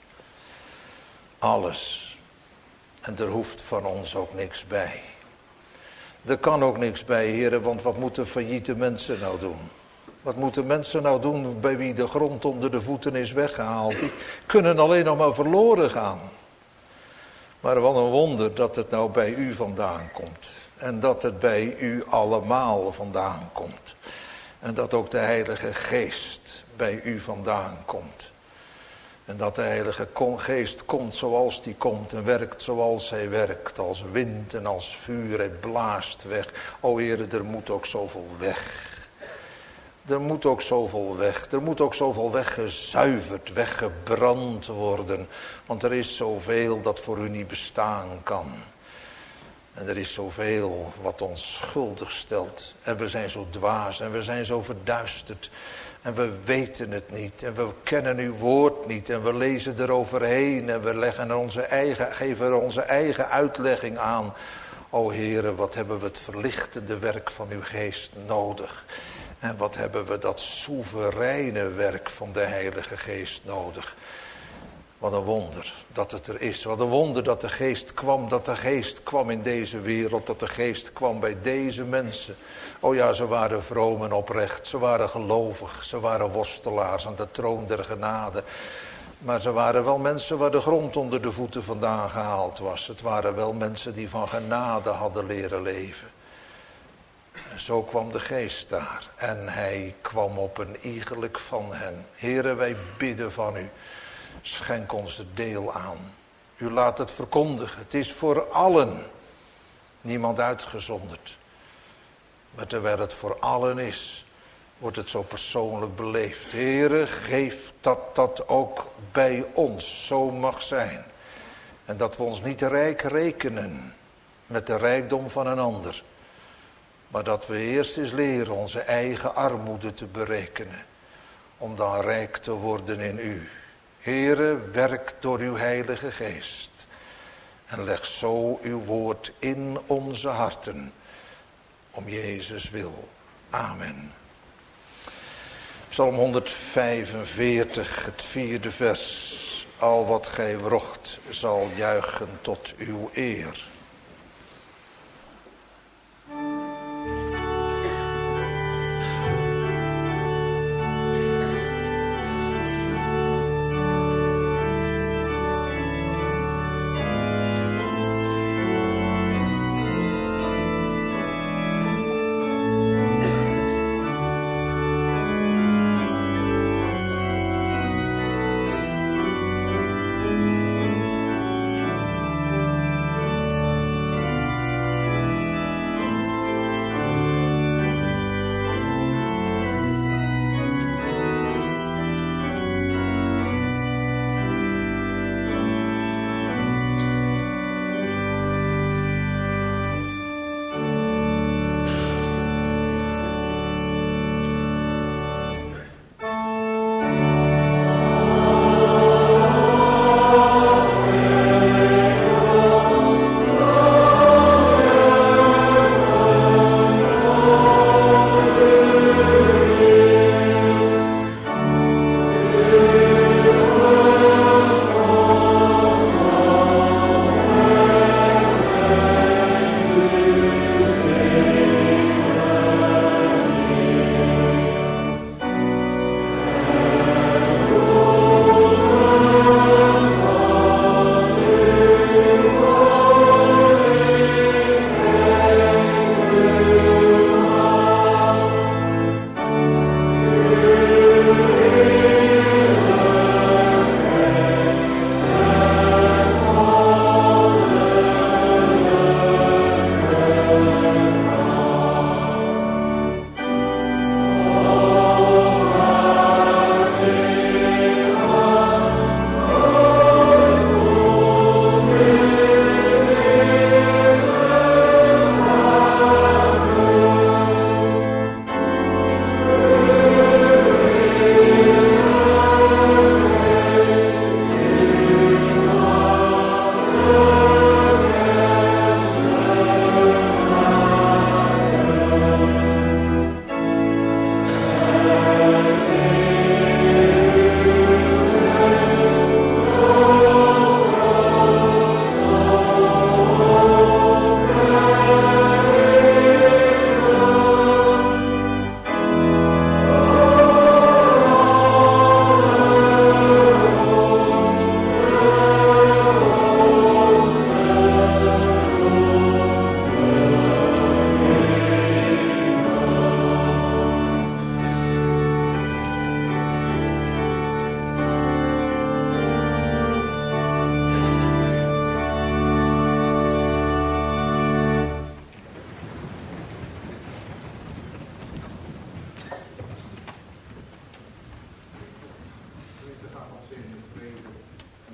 Alles. En er hoeft van ons ook niks bij. Er kan ook niks bij, heren, want wat moeten failliete mensen nou doen? Wat moeten mensen nou doen bij wie de grond onder de voeten is weggehaald? Die kunnen alleen nog maar verloren gaan. Maar wat een wonder dat het nou bij u vandaan komt. En dat het bij u allemaal vandaan komt. En dat ook de Heilige Geest bij u vandaan komt. En dat de Heilige Geest komt zoals die komt en werkt zoals hij werkt. Als wind en als vuur, hij blaast weg. O Heere, er moet ook zoveel weg. Er moet ook zoveel weg. Er moet ook zoveel weggezuiverd, weggebrand worden. Want er is zoveel dat voor u niet bestaan kan. En er is zoveel wat ons schuldig stelt. En we zijn zo dwaas en we zijn zo verduisterd. En we weten het niet. En we kennen uw woord niet. En we lezen eroverheen. En we leggen onze eigen, geven er onze eigen uitlegging aan. O Heere, wat hebben we het verlichtende werk van uw geest nodig. En wat hebben we dat soevereine werk van de Heilige Geest nodig. Wat een wonder dat het er is. Wat een wonder dat de Geest kwam. Dat de Geest kwam in deze wereld. Dat de Geest kwam bij deze mensen. O ja, ze waren vroom en oprecht. Ze waren gelovig. Ze waren worstelaars aan de troon der genade. Maar ze waren wel mensen waar de grond onder de voeten vandaan gehaald was. Het waren wel mensen die van genade hadden leren leven. En zo kwam de Geest daar. En hij kwam op een iegelijk van hen. Heere, wij bidden van u. Schenk ons het deel aan. U laat het verkondigen. Het is voor allen. Niemand uitgezonderd. Maar terwijl het voor allen is, wordt het zo persoonlijk beleefd. Heere, geef dat dat ook bij ons zo mag zijn. En dat we ons niet rijk rekenen met de rijkdom van een ander. Maar dat we eerst eens leren onze eigen armoede te berekenen. Om dan rijk te worden in u. Heere, werk door uw Heilige Geest. En leg zo uw woord in onze harten. Om Jezus wil. Amen. Psalm honderdvijfenveertig, het vierde vers. Al wat gij wrocht zal juichen tot uw eer.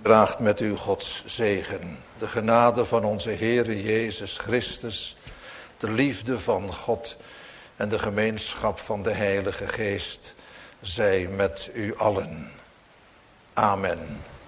Draagt met u Gods zegen. De genade van onze Heere Jezus Christus, de liefde van God en de gemeenschap van de Heilige Geest zij met u allen. Amen.